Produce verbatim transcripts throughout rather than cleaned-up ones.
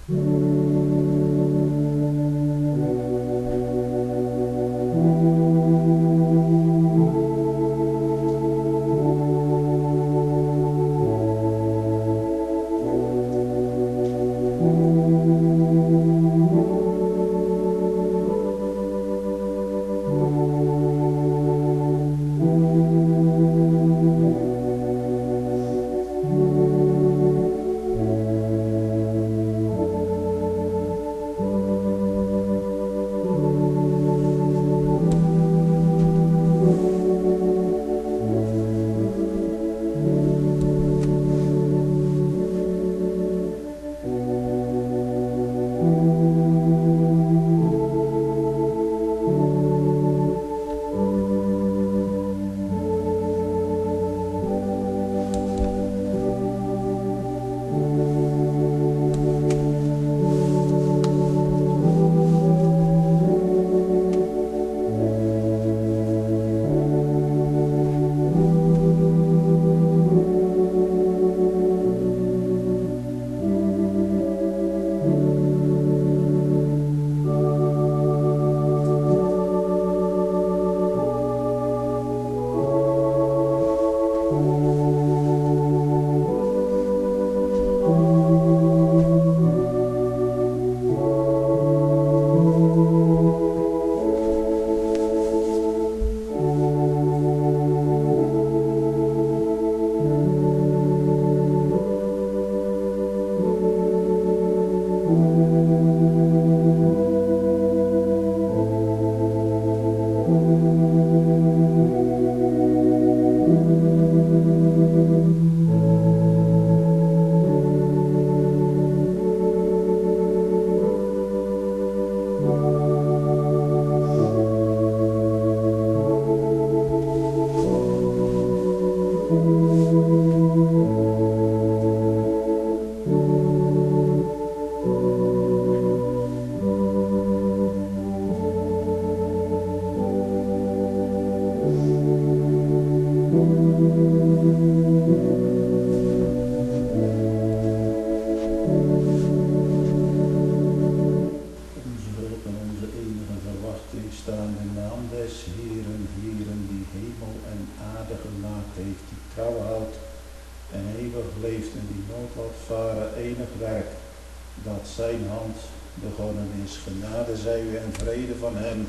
Zijn hand begonnen is. Genade zij u en vrede van hem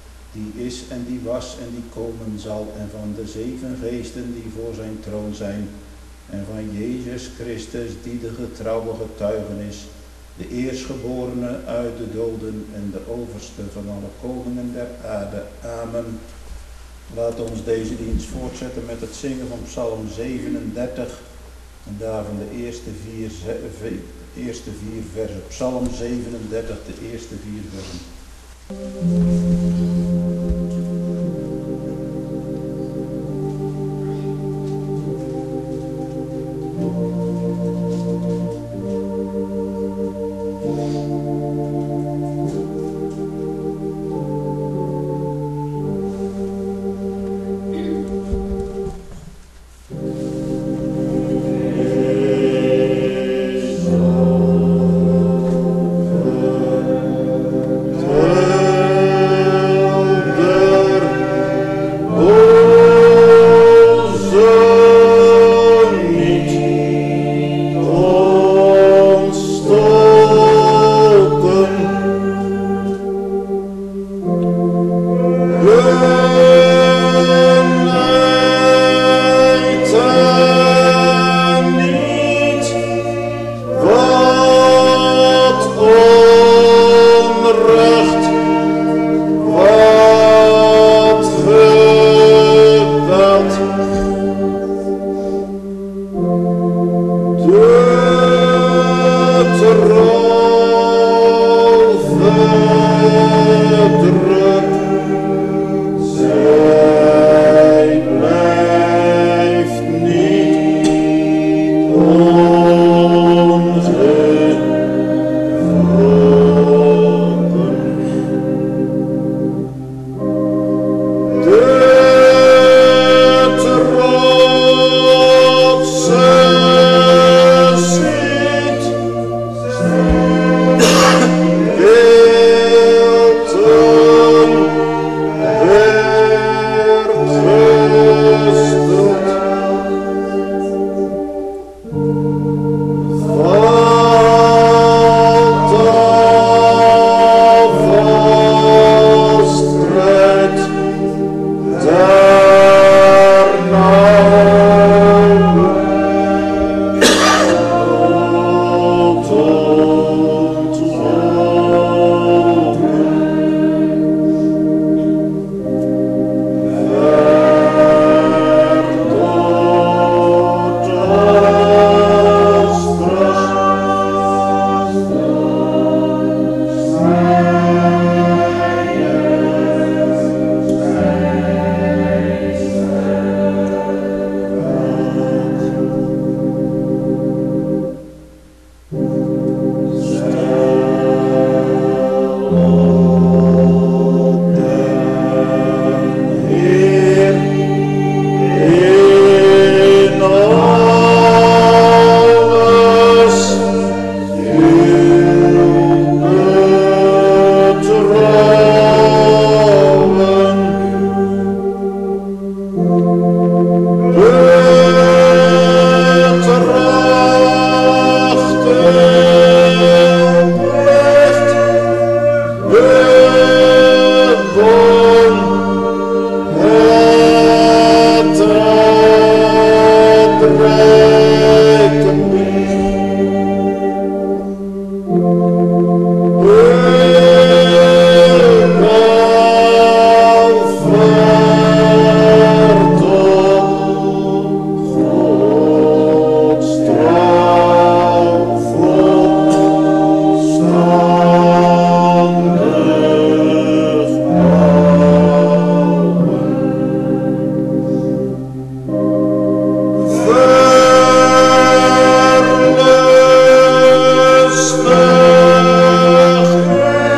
die is en die was en die komen zal, en van de zeven geesten die voor zijn troon zijn, en van Jezus Christus die de getrouwe getuigen is, de eerstgeborene uit de doden en de overste van alle koningen der aarde. Amen. Laat ons deze dienst voortzetten met het zingen van Psalm zevenendertig en daarvan de eerste vier, eerste vier versen. Psalm zevenendertig, de eerste vier versen. Oh Verlustig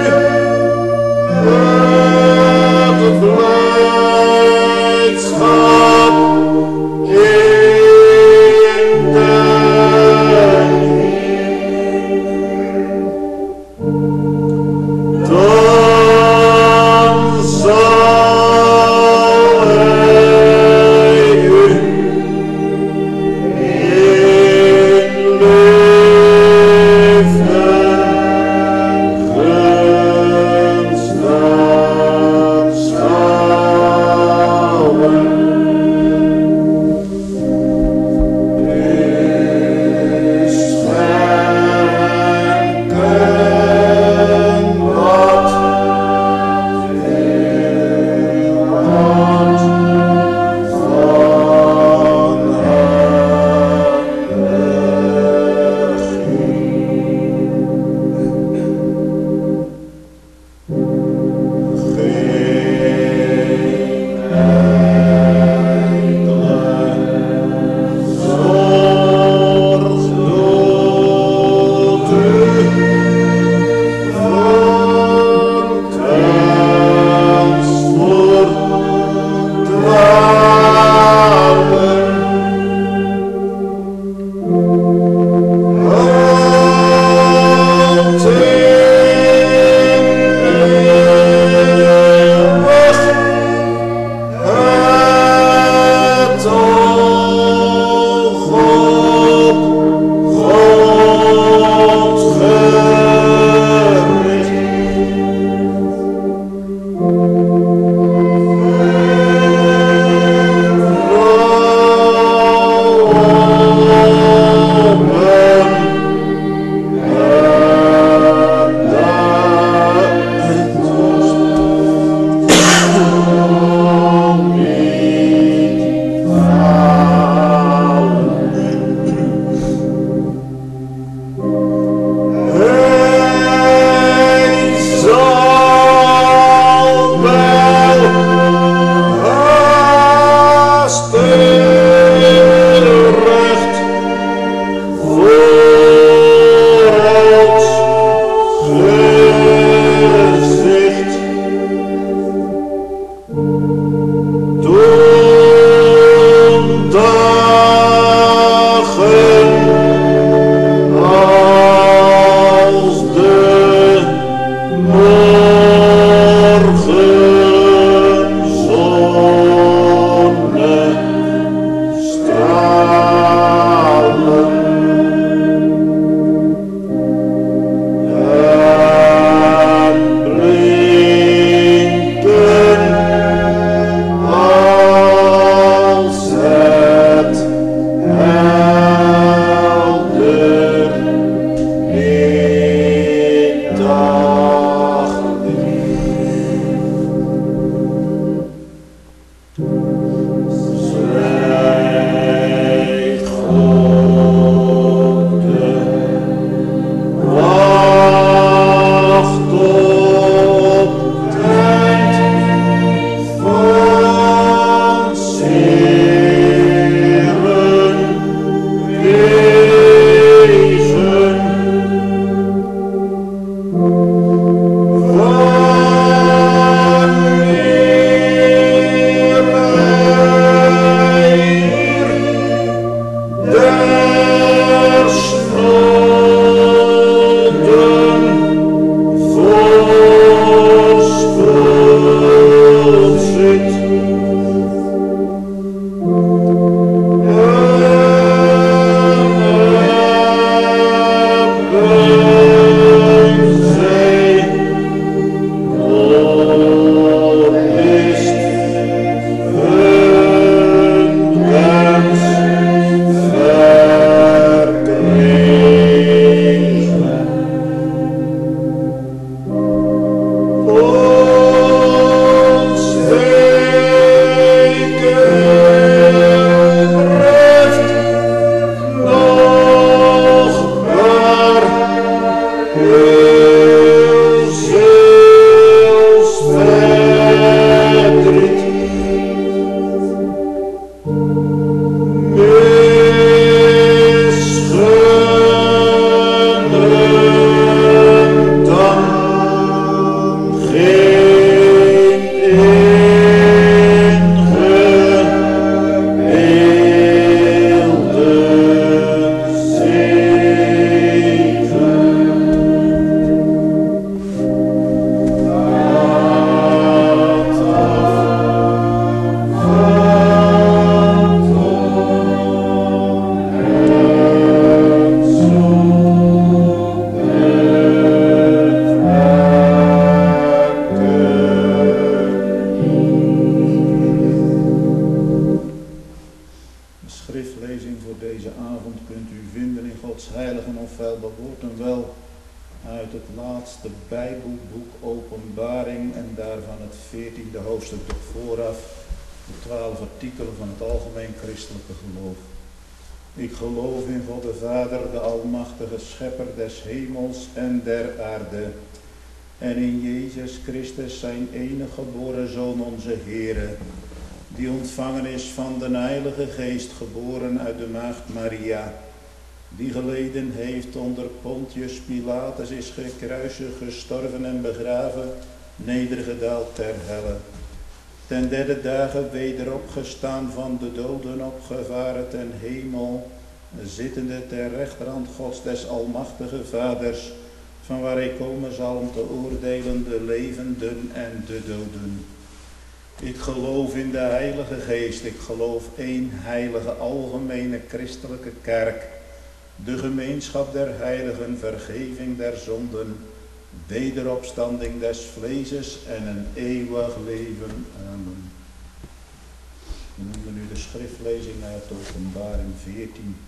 laatste Bijbelboek Openbaring en daarvan het veertiende hoofdstuk toch vooraf, de twaalf artikelen van het algemeen christelijke geloof. Ik geloof in God de Vader, de almachtige schepper des hemels en der aarde, en in Jezus Christus zijn enige geboren Zoon onze Heere, die ontvangen is van de Heilige Geest, geboren uit de maagd Maria, die geleden heeft onder Pontius Pilatus, is gekruisigd, gestorven en begraven, nedergedaald ter helle. Ten derde dagen weder opgestaan van de doden, opgevaren ten hemel, zittende ter rechterhand Gods des almachtige Vaders, van waar hij komen zal om te oordelen de levenden en de doden. Ik geloof in de Heilige Geest, ik geloof één heilige algemene christelijke kerk, de gemeenschap der heiligen, vergeving der zonden, wederopstanding des vleeses en een eeuwig leven. Amen. We noemen nu de schriftlezing uit Openbaring veertien.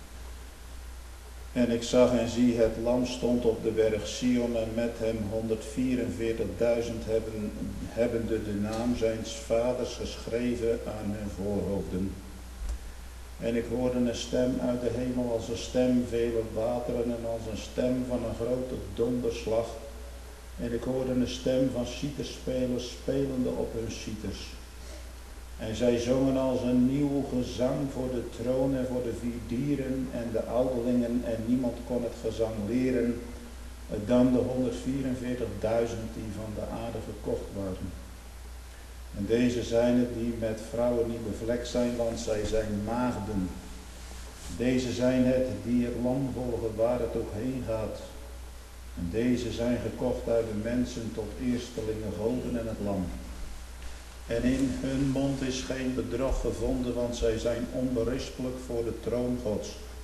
En ik zag en zie, het lam stond op de berg Sion en met hem honderdvierenveertigduizend hebben, hebbende de naam zijns vaders geschreven aan hun voorhoofden. En ik hoorde een stem uit de hemel als een stem vele wateren en als een stem van een grote donderslag. En ik hoorde een stem van citerspelers spelende op hun citers. En zij zongen als een nieuw gezang voor de troon en voor de vier dieren en de ouderlingen, en niemand kon het gezang leren dan de honderdvierenveertigduizend die van de aarde gekocht waren. En deze zijn het die met vrouwen niet bevlekt zijn, want zij zijn maagden. Deze zijn het die het lam volgen waar het ook heen gaat. En deze zijn gekocht uit de mensen tot eerstelingen goden en het lam. En in hun mond is geen bedrog gevonden, want zij zijn onberispelijk voor de troon Gods.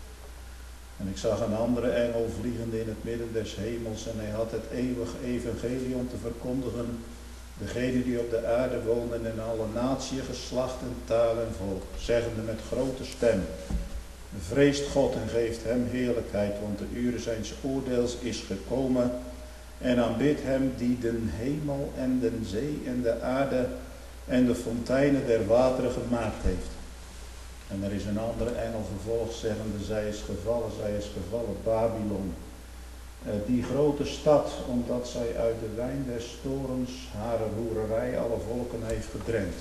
En ik zag een andere engel vliegende in het midden des hemels, en hij had het eeuwig evangelium te verkondigen, degenen die op de aarde wonen in alle naties, geslachten, taal en volk, zeggende met grote stem: vreest God en geeft hem heerlijkheid, want de uren zijns oordeels is gekomen, en aanbidt hem die den hemel en de zee en de aarde en de fonteinen der wateren gemaakt heeft. En er is een andere engel vervolgd, zeggende: zij is gevallen, zij is gevallen, Babylon, die grote stad, omdat zij uit de wijn des torens haar roererij alle volken heeft gedrenkt.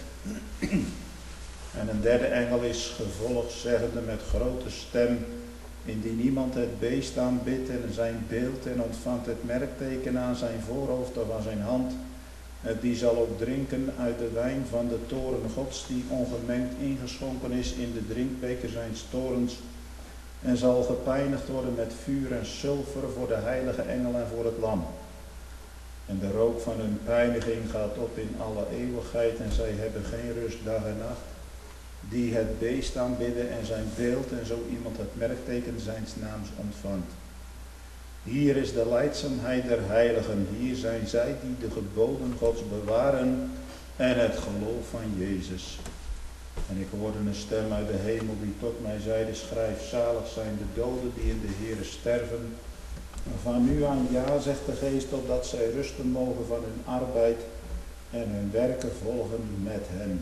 En een derde engel is gevolgd, zeggende met grote stem: indien niemand het beest aanbidt en zijn beeld en ontvangt het merkteken aan zijn voorhoofd of aan zijn hand, die zal ook drinken uit de wijn van de toren Gods, die ongemengd ingeschonken is in de drinkbeker zijns torens, en zal gepijnigd worden met vuur en sulfer voor de heilige engel en voor het lam. En de rook van hun pijniging gaat op in alle eeuwigheid, en zij hebben geen rust dag en nacht, die het beest aanbidden en zijn beeld, en zo iemand het merkteken zijns naams ontvangt. Hier is de lijdzaamheid der heiligen, hier zijn zij die de geboden Gods bewaren en het geloof van Jezus. En ik hoorde een stem uit de hemel die tot mij zeide: schrijf, zalig zijn de doden die in de Heere sterven. Van nu aan ja, zegt de Geest, opdat zij rusten mogen van hun arbeid en hun werken volgen met hen.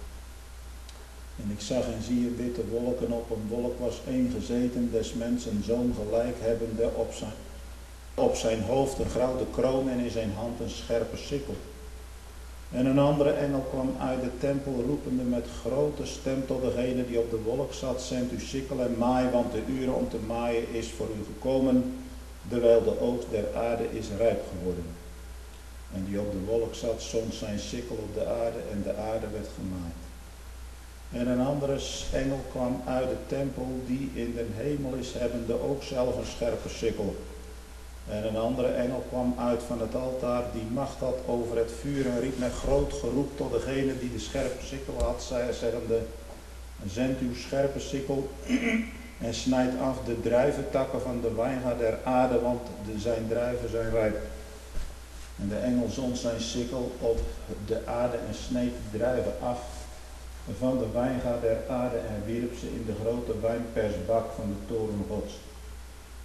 En ik zag en zie een witte wolken, op een wolk was één gezeten, des mensen zoon gelijk hebbende, op zijn, op zijn hoofd een gouden kroon en in zijn hand een scherpe sikkel. En een andere engel kwam uit de tempel roepende met grote stem tot degene die op de wolk zat: zend uw sikkel en maai, want de uur om te maaien is voor u gekomen, terwijl de oogst der aarde is rijp geworden. En die op de wolk zat zond zijn sikkel op de aarde en de aarde werd gemaaid. En een andere engel kwam uit de tempel die in den hemel is, hebbende ook zelf een scherpe sikkel. En een andere engel kwam uit van het altaar, die macht had over het vuur, en riep met groot geroep tot degene die de scherpe sikkel had, zeggende: zend uw scherpe sikkel en snijd af de druiventakken van de wijngaard der aarde, want de zijn druiven zijn rijp. En de engel zond zijn sikkel op de aarde en sneed de druiven af van de wijngaard der aarde en wierp ze in de grote wijnpersbak van de toren Gods.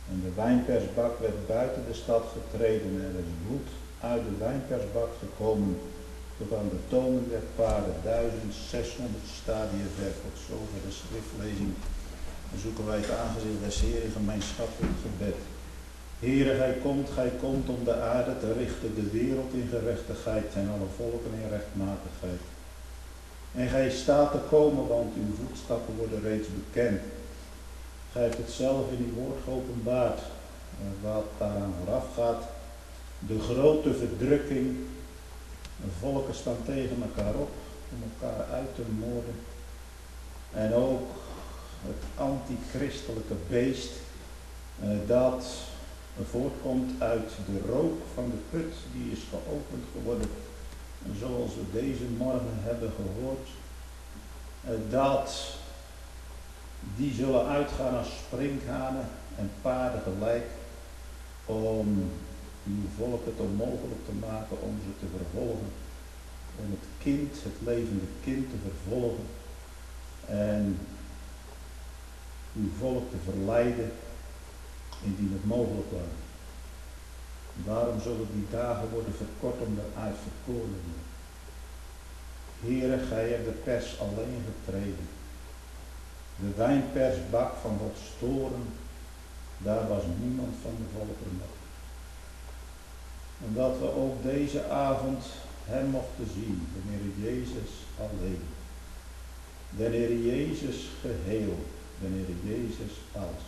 En de wijnpersbak werd buiten de stad getreden en er is bloed uit de wijnpersbak gekomen tot aan de tonen der paarden, duizend zeshonderd stadia ver. Tot zover de schriftlezing. Dan zoeken wij het aangezicht des Heeren in gemeenschappelijk gebed. Heere, gij komt, gij komt om de aarde te richten, de wereld in gerechtigheid en alle volken in rechtmatigheid. En gij staat te komen, want uw voetstappen worden reeds bekend. Gij hebt het zelf in uw woord geopenbaard, wat daaraan vooraf gaat. De grote verdrukking, de volken staan tegen elkaar op, om elkaar uit te moorden. En ook het antichristelijke beest, dat voortkomt uit de rook van de put, die is geopend geworden. En zoals we deze morgen hebben gehoord, dat die zullen uitgaan als sprinkhanen en paarden gelijk, om uw volk het onmogelijk te maken om ze te vervolgen. Om het kind, het levende kind te vervolgen en uw volk te verleiden indien het mogelijk was. Waarom zullen die dagen worden verkort om de uitverkorenen? Heere, gij hebt de pers alleen getreden. De wijnpersbak van Gods toren, daar was niemand van de volkeren nog. Omdat we ook deze avond hem mochten zien, de Heer Jezus alleen. De Heer Jezus geheel, de Heer Jezus alles.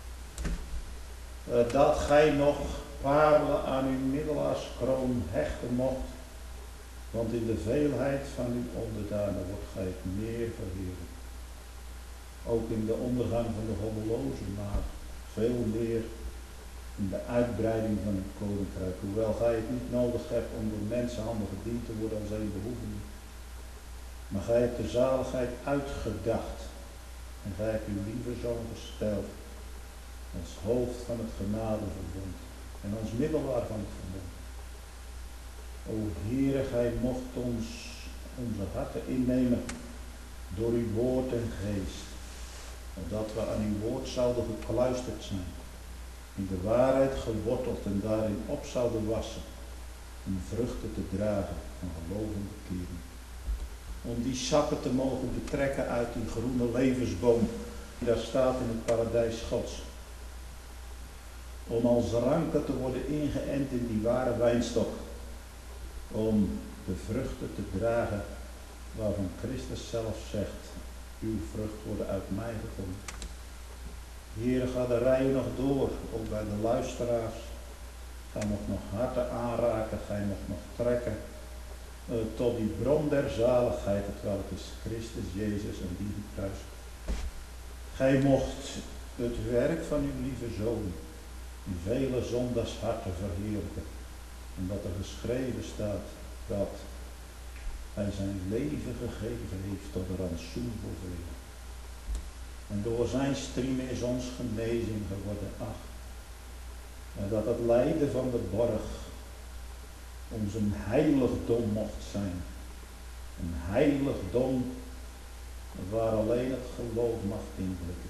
Uh, dat gij nog parelen aan uw middelaarskroon hechten mocht, want in de veelheid van uw onderdanen wordt gij het meer verheerlijkt. Ook in de ondergang van de goddelozen, maar veel meer in de uitbreiding van het koninkrijk. Hoewel gij het niet nodig hebt om door mensenhanden gediend te worden als een behoevende. Maar gij hebt de zaligheid uitgedacht en gij hebt uw lieve zoon gesteld als hoofd van het genadeverbond en als middelaar van het verbond. O Heere, gij mocht ons onze harten innemen door uw woord en geest, opdat we aan uw woord zouden gekluisterd zijn, in de waarheid geworteld en daarin op zouden wassen, om vruchten te dragen van geloof en bekering. Om die sappen te mogen betrekken uit die groene levensboom, die daar staat in het paradijs Gods. Om als ranken te worden ingeënt in die ware wijnstok. Om de vruchten te dragen waarvan Christus zelf zegt, uw vrucht worden uit mij gevonden. Heere, ga de rijen nog door, ook bij de luisteraars. Ga nog nog harten aanraken, ga nog nog trekken. Uh, tot die bron der zaligheid, het welk is Christus Jezus en die gekruisigd. Gij mocht het werk van uw lieve Zoon in vele zondagsharten verheerlijken. Omdat er geschreven staat dat hij zijn leven gegeven heeft tot een rantsoen voor velen. En door zijn striemen is ons genezing geworden. Ach, en dat het lijden van de borg ons een heiligdom mocht zijn. Een heiligdom waar alleen het geloof mag inblikken.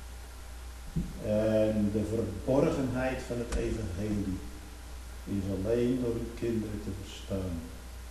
En de verborgenheid van het evangelie is alleen door uw kinderen te verstaan.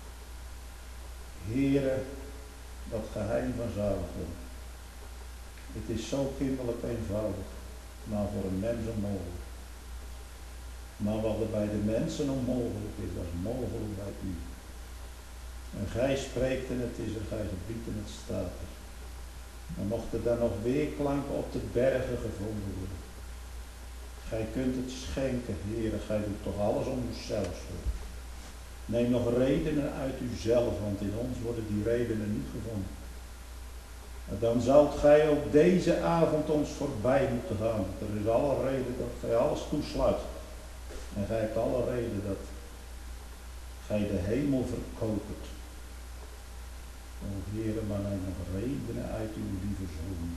Heere, dat geheim van zaligdom. Het is zo kinderlijk eenvoudig, maar voor een mens onmogelijk. Maar wat er bij de mensen onmogelijk is, dat is mogelijk bij u. En gij spreekt en het is er, gij gebiedt en het staat er. Dan mochten daar nog weerklanken op de bergen gevonden worden. Gij kunt het schenken, Heere, gij doet toch alles om uzelf. Neem nog redenen uit uzelf, want in ons worden die redenen niet gevonden. Dan zoudt gij op deze avond ons voorbij moeten gaan. Er is alle reden dat gij alles toesluit. En gij hebt alle reden dat gij de hemel verkoopt. O Heere, maar neem nog redenen uit uw lieve Zoon,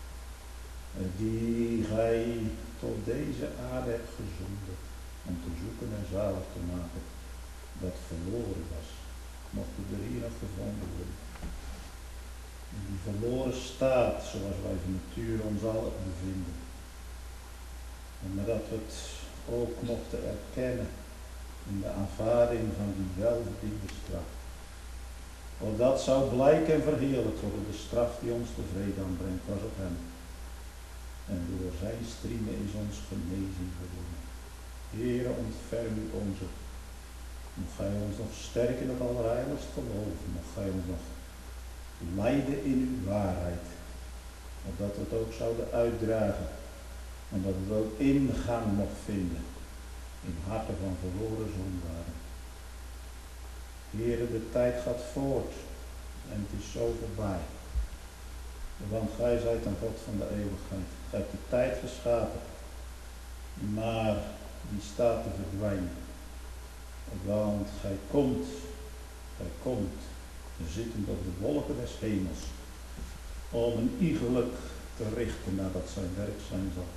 die gij tot deze aarde hebt gezonden, om te zoeken en zalig te maken, dat verloren was. Mochten er hier nog gevonden worden. En die verloren staat, zoals wij van nature ons al bevinden. Maar dat we het ook mochten erkennen in de aanvaarding van die welverdiende straf. Opdat zou blijken en verheerlijkt worden de straf die ons de vrede aanbrengt, was op hem. En door zijn striemen is ons genezing geworden. Heere, ontferm u onze. Mocht gij ons nog sterk in het allerheiligst geloven. Mocht gij ons nog leiden in uw waarheid. Opdat we het ook zouden uitdragen. En dat het ook ingang mocht vinden in harten van verloren zondaren. Heere, de tijd gaat voort en het is zo voorbij. Want gij zijt een God van de eeuwigheid. Gij hebt de tijd geschapen, maar die staat te verdwijnen. Want gij komt, gij komt, zittend op de wolken des hemels, om een iegelijk te richten nadat zijn werk zijn zal.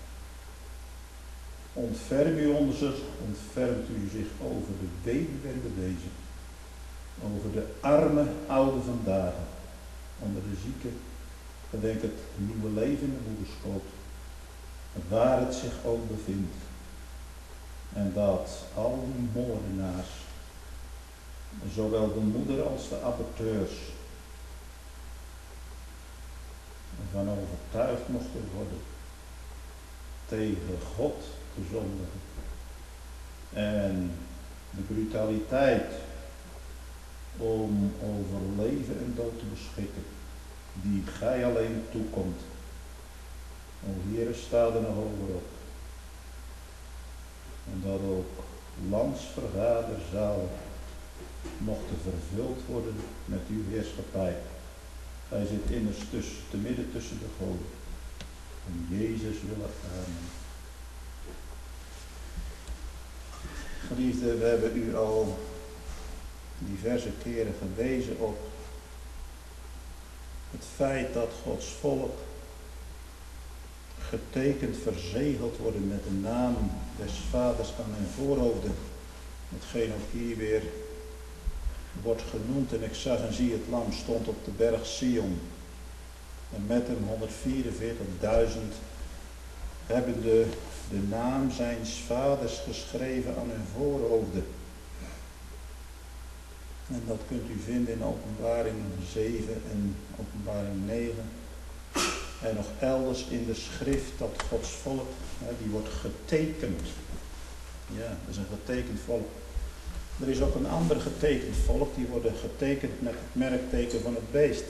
Ontferm u onze, ontfermt u zich over de weduwe en de wezen, over de arme oude vandaag, onder de zieken, gedenk het nieuwe leven in de moederschoot, waar het zich ook bevindt. En dat al die moordenaars, zowel de moeder als de aborteurs, van overtuigd mochten worden tegen God te zondigen. En de brutaliteit om over leven en dood te beschikken, die gij alleen toekomt. O Heere, sta er nog over op. En dat ook landsvergaderzalen mochten vervuld worden met uw heerschappij. Gij zit immers tussen, te midden tussen de goden. En Jezus wil het amen. Geliefden, we hebben u al diverse keren gewezen op het feit dat Gods volk getekend, verzegeld worden met de naam des Vaders aan hun voorhoofden. Hetgeen ook hier weer wordt genoemd. En ik zag en zie het lam stond op de berg Sion. En met hem honderdvierenveertigduizend hebben de, de naam zijns vaders geschreven aan hun voorhoofden. En dat kunt u vinden in Openbaring zeven en Openbaring negen. En nog elders in de schrift dat Gods volk, die wordt getekend. Ja, dat is een getekend volk. Er is ook een ander getekend volk, die worden getekend met het merkteken van het beest.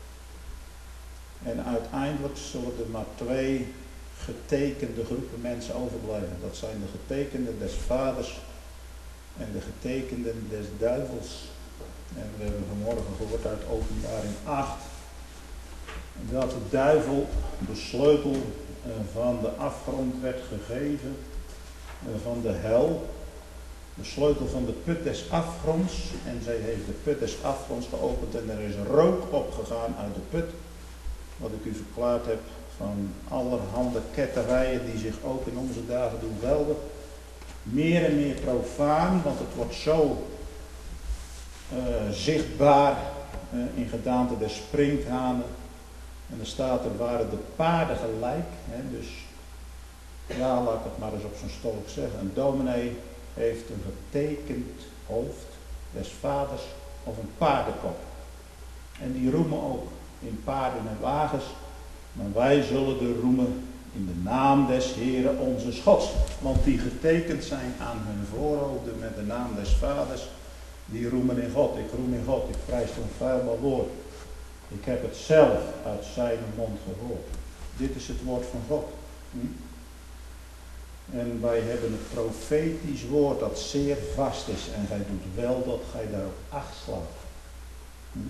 En uiteindelijk zullen er maar twee getekende groepen mensen overblijven. Dat zijn de getekenden des vaders en de getekenden des duivels. En we hebben vanmorgen gehoord uit Openbaring acht dat de duivel de sleutel van de afgrond werd gegeven, van de hel. De sleutel van de put des afgronds. En zij heeft de put des afgronds geopend en er is rook opgegaan uit de put. Wat ik u verklaard heb van allerhande ketterijen die zich ook in onze dagen doen gelden. Meer en meer profaan, want het wordt zo uh, zichtbaar uh, in gedaante der sprinkhanen. En er staat er waren de paarden gelijk. Hè, dus ja, laat ik het maar eens op zijn stolk zeggen. Een dominee heeft een getekend hoofd des vaders of een paardenkop. En die roemen ook in paarden en wagens. Maar wij zullen de roemen in de naam des Heeren onze Gods. Want die getekend zijn aan hun voorhoofden met de naam des vaders. Die roemen in God. Ik roem in God. Ik prijs een vuilbaar woord. Ik heb het zelf uit zijn mond gehoord. Dit is het woord van God. Hm? En wij hebben het profetisch woord dat zeer vast is. En gij doet wel dat gij daarop acht slaat. Hm?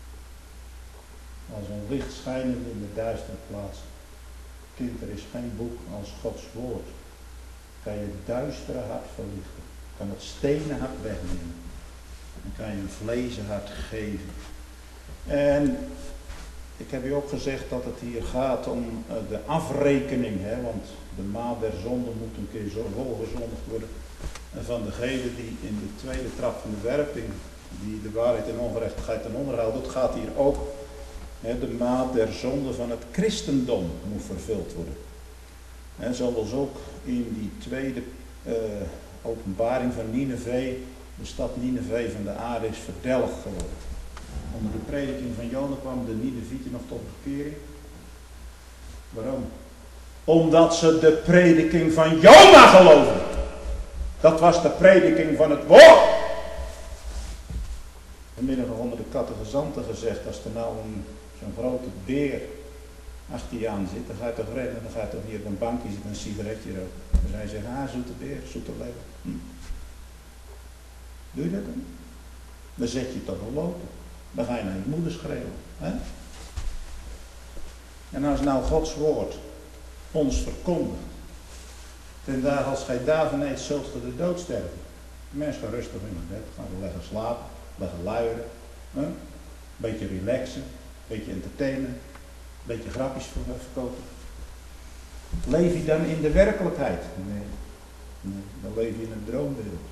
Als een licht schijnend in de duistere plaats. Kind, er is geen boek als Gods woord. Kan je het duistere hart verlichten. Kan het stenen hart wegnemen. En kan je een vlezen hart geven. En ik heb u ook gezegd dat het hier gaat om uh, de afrekening. Hè, want de maat der zonde moet een keer zo vol gezondigd worden. En van degene die in de tweede trap van de werping, die de waarheid en ongerechtigheid ten onder houdt, dat gaat hier ook. Hè, de maat der zonde van het christendom moet vervuld worden. En zoals ook in die tweede uh, openbaring van Nineve, de stad Nineve van de aarde is verdelgd geworden. Onder de prediking van Jona kwam de Ninevieten nog tot bekering. Waarom? Omdat ze de prediking van Jona geloofden. Dat was de prediking van het woord. Vanmiddag onder de kattegezanten gezegd, als er nou een, zo'n grote beer achter je aan zit, dan ga je toch rennen, dan ga je toch hier op een bankje zitten, een sigaretje roken. Dan zou je zeggen, ah, zoete beer, zoete leven. Hm. Doe je dat dan? Dan zet je toch wel lopen. Dan ga je naar je moeder schreeuwen. Hè? En als nou Gods woord ons verkondigt, ten dagen als gij daarvan eet, zult ge de dood sterven. De mensen gaan rustig in het bed, gaan leggen slapen, leggen luieren, hè? Een beetje relaxen, een beetje entertainen, een beetje grapjes verkopen. Leef je dan in de werkelijkheid? Nee, nee, dan leef je in een droomwereld.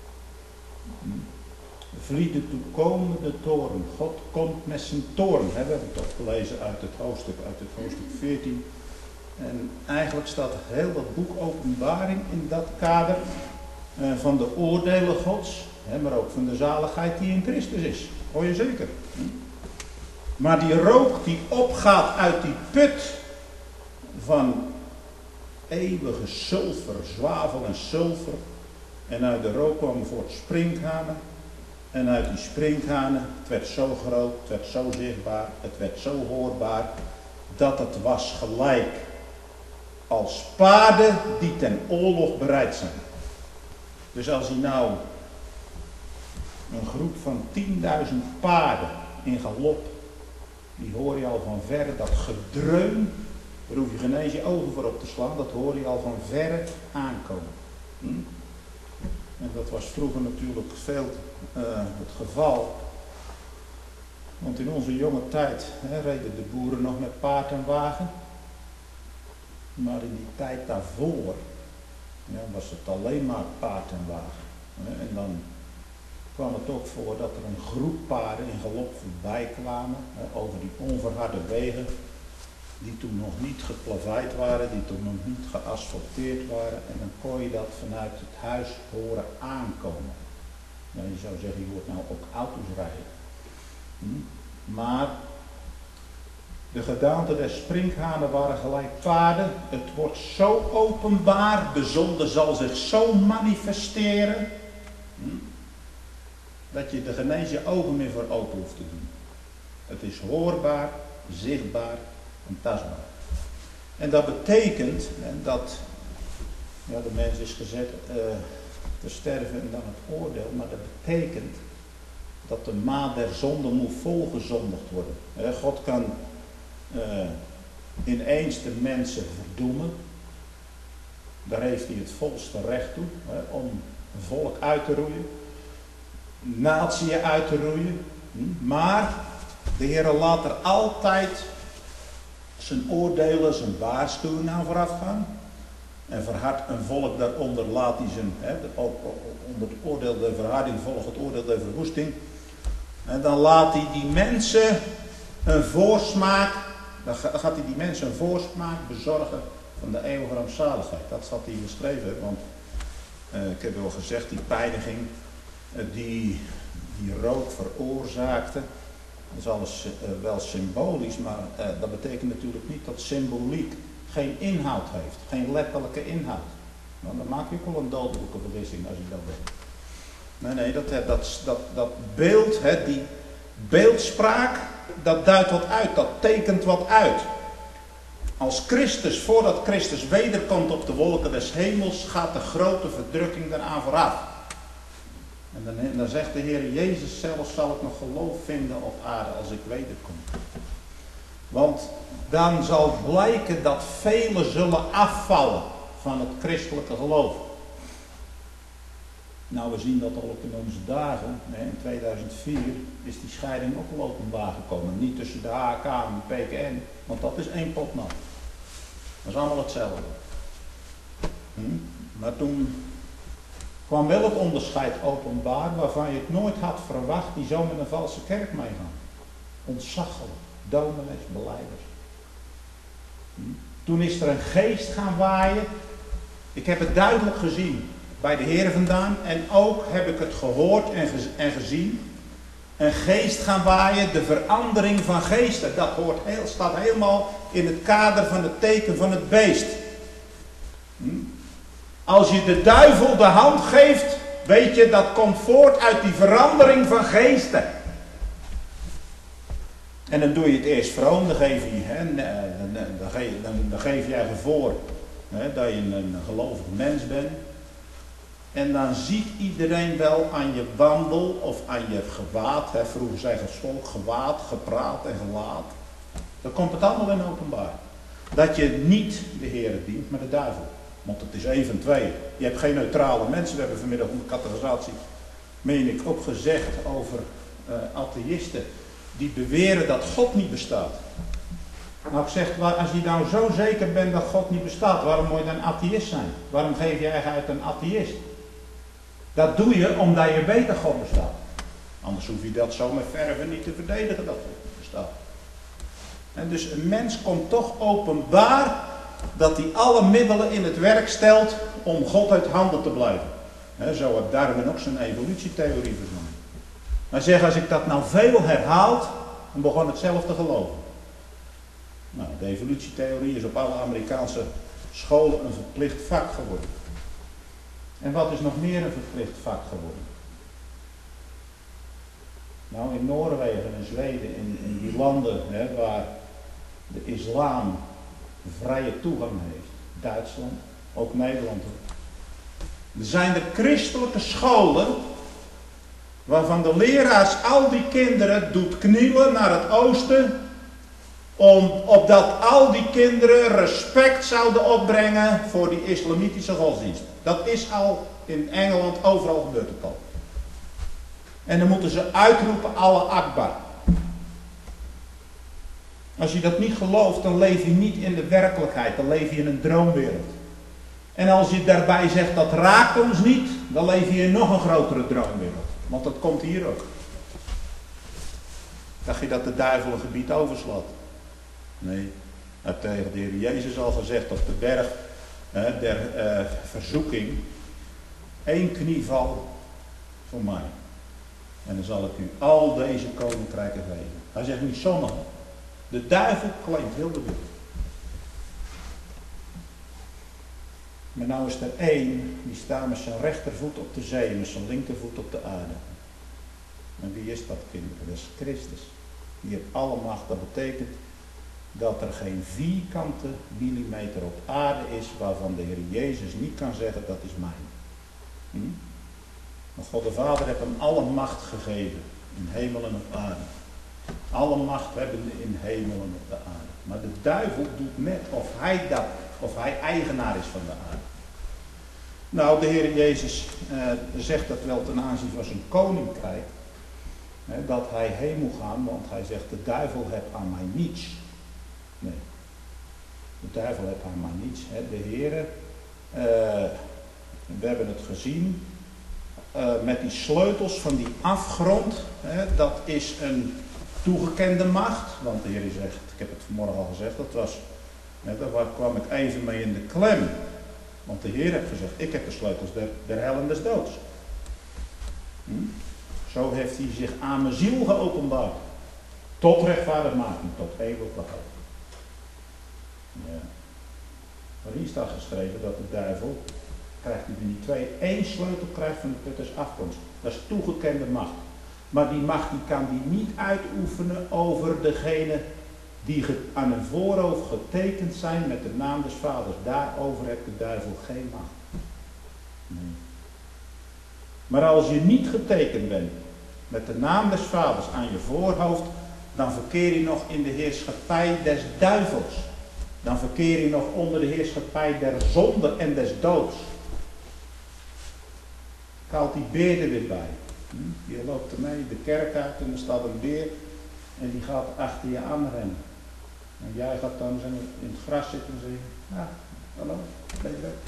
Vliet de toekomende toorn. God komt met zijn toorn. Hè? We hebben het ook gelezen uit het hoofdstuk, uit het hoofdstuk veertien. En eigenlijk staat heel dat boek Openbaring in dat kader eh, van de oordelen Gods, hè, maar ook van de zaligheid die in Christus is. Hoor je zeker? Hm? Maar die rook die opgaat uit die put van eeuwige sulfer, zwavel en sulfer. En uit de rook kwamen voort sprinkhanen. En uit die sprinkhanen, het werd zo groot, het werd zo zichtbaar, het werd zo hoorbaar, dat het was gelijk als paarden die ten oorlog bereid zijn. Dus als je nou een groep van tienduizend paarden in galop, die hoor je al van verre, dat gedreun, daar hoef je geen eens je ogen voor op te slaan, dat hoor je al van verre aankomen. Hm? En dat was vroeger natuurlijk veel uh, het geval. Want in onze jonge tijd hè, reden de boeren nog met paard en wagen. Maar in die tijd daarvoor ja, was het alleen maar paard en wagen. Hè. En dan kwam het ook voor dat er een groep paarden in galop voorbij kwamen. Hè, over die onverharde wegen. Die toen nog niet geplaveid waren, die toen nog niet geasfalteerd waren. En dan kon je dat vanuit het huis horen aankomen. Nou, je zou zeggen, je hoort nou ook auto's rijden. Hm? Maar de gedaanten der sprinkhanen waren gelijk paarden. Het wordt zo openbaar, de zonde zal zich zo manifesteren. Hm? Dat je er geen eens je ogen meer voor open hoeft te doen. Het is hoorbaar, zichtbaar en tastbaar. En dat betekent hè, dat ja, de mens is gezet uh, te sterven en dan het oordeel, maar dat betekent dat de maat der zonde moet volgezondigd worden. Hè, God kan uh, ineens de mensen verdoemen. Daar heeft hij het volste recht toe, hè, om een volk uit te roeien, natieën uit te roeien. Hm? Maar de Heer laat er altijd zijn oordelen, zijn waarschuwingen aan vooraf gaan. En verhardt een volk daaronder, laat hij zijn, hè, onder het oordeel der verharding volgt het oordeel der verwoesting. En dan laat hij die mensen een voorsmaak, dan gaat hij die mensen een voorsmaak bezorgen van de eeuwige rampzaligheid. Dat staat hier geschreven, want uh, ik heb al gezegd, die pijniging uh, die, die rook veroorzaakte. Dat is alles uh, wel symbolisch, maar uh, dat betekent natuurlijk niet dat symboliek geen inhoud heeft, geen letterlijke inhoud. Nou, dan maak je ook wel een dodelijke vergissing als je dat weet. Nee, nee, dat, dat, dat, dat beeld, hè, die beeldspraak, dat duidt wat uit, dat tekent wat uit. Als Christus, voordat Christus wederkomt op de wolken des hemels, gaat de grote verdrukking eraan vooraf. En dan, dan zegt de Heer Jezus zelf, zal ik nog geloof vinden op aarde als ik wederkom. Want dan zal blijken dat velen zullen afvallen van het christelijke geloof. Nou, we zien dat al ook in onze dagen. In tweeduizend vier is die scheiding ook al openbaar gekomen. Niet tussen de H K en de P K N, want dat is één pot nat. Dat is allemaal hetzelfde. Hm? Maar toen kwam wel het onderscheid openbaar waarvan je het nooit had verwacht, die zo met een valse kerk meegaan. Ontzaglijk. Dominees, belijders. Hm? Toen is er een geest gaan waaien. Ik heb het duidelijk gezien bij de Heer vandaan. En ook heb ik het gehoord en, gez en gezien. Een geest gaan waaien, de verandering van geesten. Dat hoort heel, staat helemaal in het kader van het teken van het beest. Hm? Als je de duivel de hand geeft, weet je, dat komt voort uit die verandering van geesten. En dan doe je het eerst vroom, dan geef je, hè, dan, geef, dan, dan geef je even voor hè, dat je een gelovig mens bent. En dan ziet iedereen wel aan je wandel of aan je gewaad, hè, vroeger zei het volk gewaad, gepraat en gelaat. Dan komt het allemaal in openbaar. Dat je niet de Heer dient, maar de duivel. Want het is één van twee. Je hebt geen neutrale mensen. We hebben vanmiddag onder categorisatie, meen ik, ook gezegd over uh, atheïsten. Die beweren dat God niet bestaat. Nou, ik zeg, als je nou zo zeker bent dat God niet bestaat, waarom moet je dan atheïst zijn? Waarom geef je eigen uit een atheïst? Dat doe je omdat je weet dat God bestaat. Anders hoef je dat zo met verven niet te verdedigen dat God niet bestaat. En dus een mens komt toch openbaar dat hij alle middelen in het werk stelt om God uit handen te blijven. He, zo heeft Darwin ook zijn evolutietheorie verzonnen. Maar zeg, als ik dat nou veel herhaald, dan begon het zelf te geloven. Nou, de evolutietheorie is op alle Amerikaanse scholen een verplicht vak geworden. En wat is nog meer een verplicht vak geworden? Nou, in Noorwegen en Zweden, in, in die landen hè, waar de islam vrije toegang heeft. Duitsland, ook Nederland. Er zijn er christelijke scholen waarvan de leraars al die kinderen doet knielen naar het oosten, om, opdat al die kinderen respect zouden opbrengen voor die islamitische godsdienst. Dat is al in Engeland, overal gebeurt het al. En dan moeten ze uitroepen, Allah Akbar. Als je dat niet gelooft, dan leef je niet in de werkelijkheid, dan leef je in een droomwereld. En als je daarbij zegt, dat raakt ons niet, dan leef je in nog een grotere droomwereld. Want dat komt hier ook. Dacht je dat de duivel een gebied overslaat? Nee, hij heeft tegen de Heer Jezus al gezegd op de berg hè, der uh, verzoeking. Eén knieval voor mij. En dan zal ik u al deze koninkrijken geven. Hij zegt niet sommigen. De duivel claimt heel de wereld. Maar nou is er één die staat met zijn rechtervoet op de zee en met zijn linkervoet op de aarde. En wie is dat, kinderen? Dat is Christus. Die heeft alle macht. Dat betekent dat er geen vierkante millimeter op aarde is waarvan de Heer Jezus niet kan zeggen, dat is mijn. Hm? Want God de Vader heeft hem alle macht gegeven, in hemel en op aarde. Alle macht hebben in hemel en op de aarde. Maar de duivel doet net of hij, dat, of hij eigenaar is van de aarde. Nou, de Heer Jezus eh, zegt dat wel ten aanzien van zijn koninkrijk. Hè, dat hij heen moet gaan, want hij zegt, de duivel heeft aan mij niets. Nee, de duivel heeft aan mij niets. Hè. De Heer, uh, we hebben het gezien, uh, met die sleutels van die afgrond, hè, dat is een toegekende macht. Want de Heer zegt, ik heb het vanmorgen al gezegd, dat was, hè, daar kwam ik even mee in de klem. Want de Heer heeft gezegd, ik heb de sleutels der, der hel en des doods. Hm? Zo heeft hij zich aan mijn ziel geopenbaard. Tot rechtvaardigmaking, tot eeuwig behoud. Ja. Maar hier staat geschreven dat de duivel, krijgt hij er niet twee, één sleutel krijgt van de putters afkomst. Dat is toegekende macht. Maar die macht die kan die niet uitoefenen over degene die aan hun voorhoofd getekend zijn met de naam des vaders. Daarover heeft de duivel geen macht. Nee. Maar als je niet getekend bent met de naam des vaders aan je voorhoofd, dan verkeer je nog in de heerschappij des duivels. Dan verkeer je nog onder de heerschappij der zonde en des doods. Ik haal die beer er weer bij. Je loopt ermee de kerk uit en er staat een beer en die gaat achter je aanrennen. En jij gaat dan in het gras zitten en zeggen, ja, hallo, ben je leuk?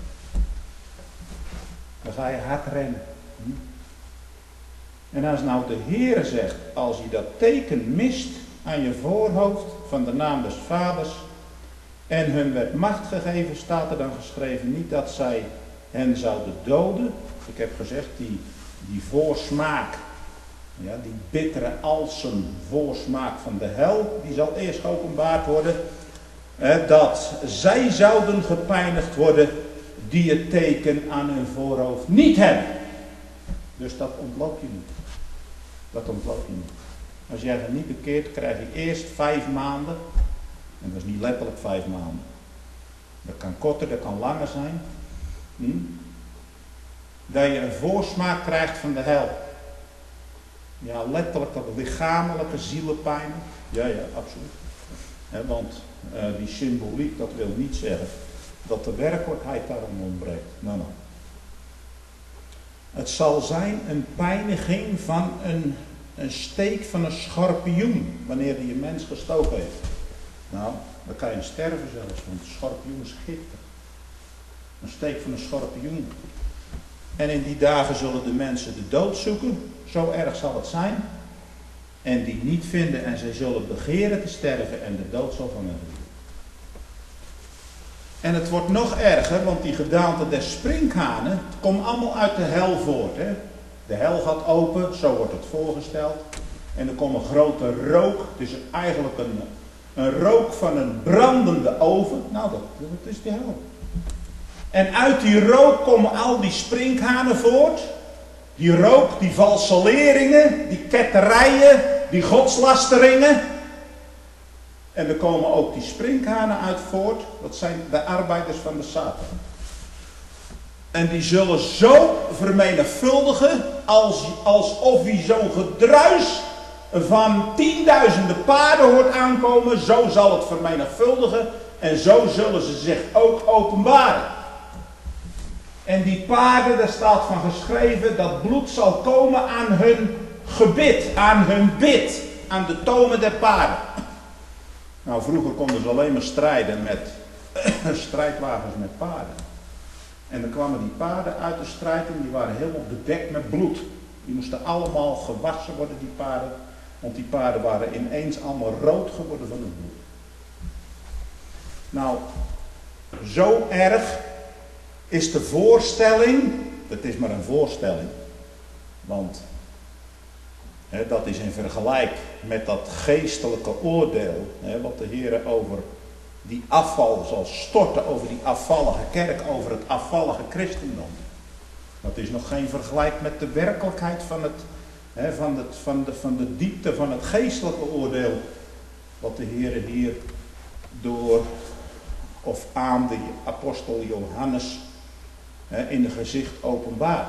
Dan ga je hard rennen. Hm? En als nou de Heer zegt, als je dat teken mist aan je voorhoofd van de naam des vaders, En hun werd macht gegeven, staat er dan geschreven, niet dat zij hen zouden doden. Ik heb gezegd, die, die voorsmaak, ja, die bittere alsem voorsmaak van de hel, die zal eerst geopenbaard worden. Eh, dat zij zouden gepijnigd worden die het teken aan hun voorhoofd niet hebben. Dus dat ontloop je niet. Dat ontloop je niet. Als jij er niet bekeert, krijg je eerst vijf maanden. En dat is niet letterlijk vijf maanden. Dat kan korter, dat kan langer zijn. Hm? Dat je een voorsmaak krijgt van de hel. Ja, letterlijk dat lichamelijke zielenpijn. Ja, ja, absoluut. He, want uh, die symboliek, dat wil niet zeggen dat de werkelijkheid daarom ontbreekt. Nou, nou. Het zal zijn een pijniging van een, een steek van een schorpioen, wanneer die een mens gestoken heeft. Nou, dan kan je sterven zelfs, want een schorpioen is giftig. Een steek van een schorpioen. En in die dagen zullen de mensen de dood zoeken, zo erg zal het zijn. En die niet vinden en zij zullen begeren te sterven en de dood zal van hen doen. En het wordt nog erger, want die gedaante der sprinkhanen komt allemaal uit de hel voort. Hè? De hel gaat open, zo wordt het voorgesteld. En er komt een grote rook, het is eigenlijk een, een rook van een brandende oven. Nou, dat, dat is de hel. En uit die rook komen al die sprinkhanen voort. Die rook, die valse leringen, die ketterijen, die godslasteringen. En er komen ook die sprinkhanen uit voort. Dat zijn de arbeiders van de Satan. En die zullen zo vermenigvuldigen als, alsof je zo'n gedruis van tienduizenden paarden hoort aankomen. Zo zal het vermenigvuldigen. En zo zullen ze zich ook openbaren. En die paarden, daar staat van geschreven, dat bloed zal komen aan hun gebit, aan hun bit, aan de tomen der paarden. Nou, vroeger konden ze alleen maar strijden met strijdwagens met paarden. En dan kwamen die paarden uit de strijd en die waren helemaal bedekt met bloed. Die moesten allemaal gewassen worden, die paarden. Want die paarden waren ineens allemaal rood geworden van het bloed. Nou, zo erg is de voorstelling, het is maar een voorstelling, want hè, dat is in vergelijk met dat geestelijke oordeel, hè, wat de Heer over die afval zal storten, over die afvallige kerk, over het afvallige christendom. Dat is nog geen vergelijk met de werkelijkheid van, het, hè, van, het, van, de, van de diepte van het geestelijke oordeel, wat de Heer hier door of aan de apostel Johannes hè, in het gezicht openbaart.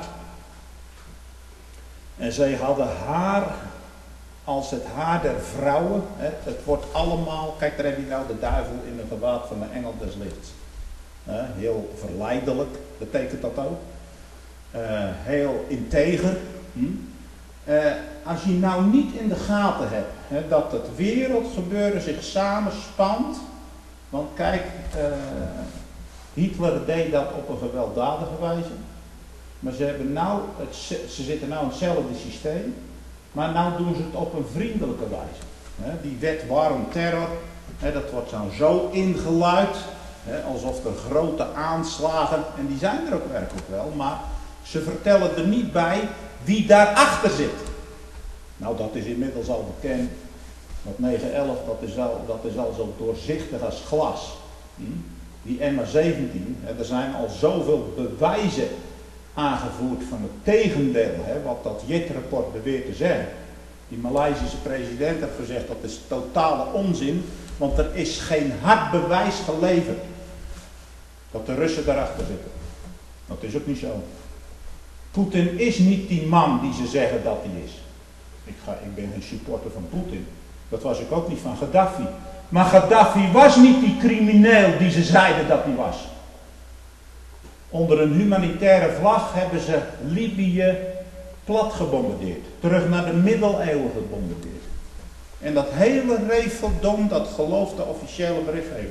En zij hadden haar als het haar der vrouwen. Hè, het wordt allemaal, kijk daar heb je nou de duivel in een gewaad van de engel des lichts. Hè, heel verleidelijk betekent dat ook. Uh, heel integer. Hm? Uh, als je nou niet in de gaten hebt hè, dat het wereldgebeuren zich samenspant. Want kijk, uh, Hitler deed dat op een gewelddadige wijze. Maar ze, hebben nou het, ze zitten nou in hetzelfde systeem. Maar nou doen ze het op een vriendelijke wijze. He, die wet war on terror, he, dat wordt dan zo ingeluid. He, alsof er grote aanslagen, en die zijn er ook werkelijk wel. Maar ze vertellen er niet bij wie daarachter zit. Nou, dat is inmiddels al bekend. Dat negen elf, dat is al, dat is al zo doorzichtig als glas. Hm? Die M H zeventien, hè, er zijn al zoveel bewijzen aangevoerd van het tegendeel, hè, wat dat Jet-rapport beweert te zeggen. Die Maleisische president heeft gezegd dat is totale onzin, want er is geen hard bewijs geleverd dat de Russen daarachter zitten. Dat is ook niet zo. Poetin is niet die man die ze zeggen dat hij is. Ik, ga, ik ben een supporter van Poetin. Dat was ik ook niet van Gaddafi. Maar Gaddafi was niet die crimineel die ze zeiden dat hij was. Onder een humanitaire vlag hebben ze Libië plat gebombardeerd. Terug naar de middeleeuwen gebombardeerd. En dat hele reveldom, dat gelooft de officiële berichtgeving.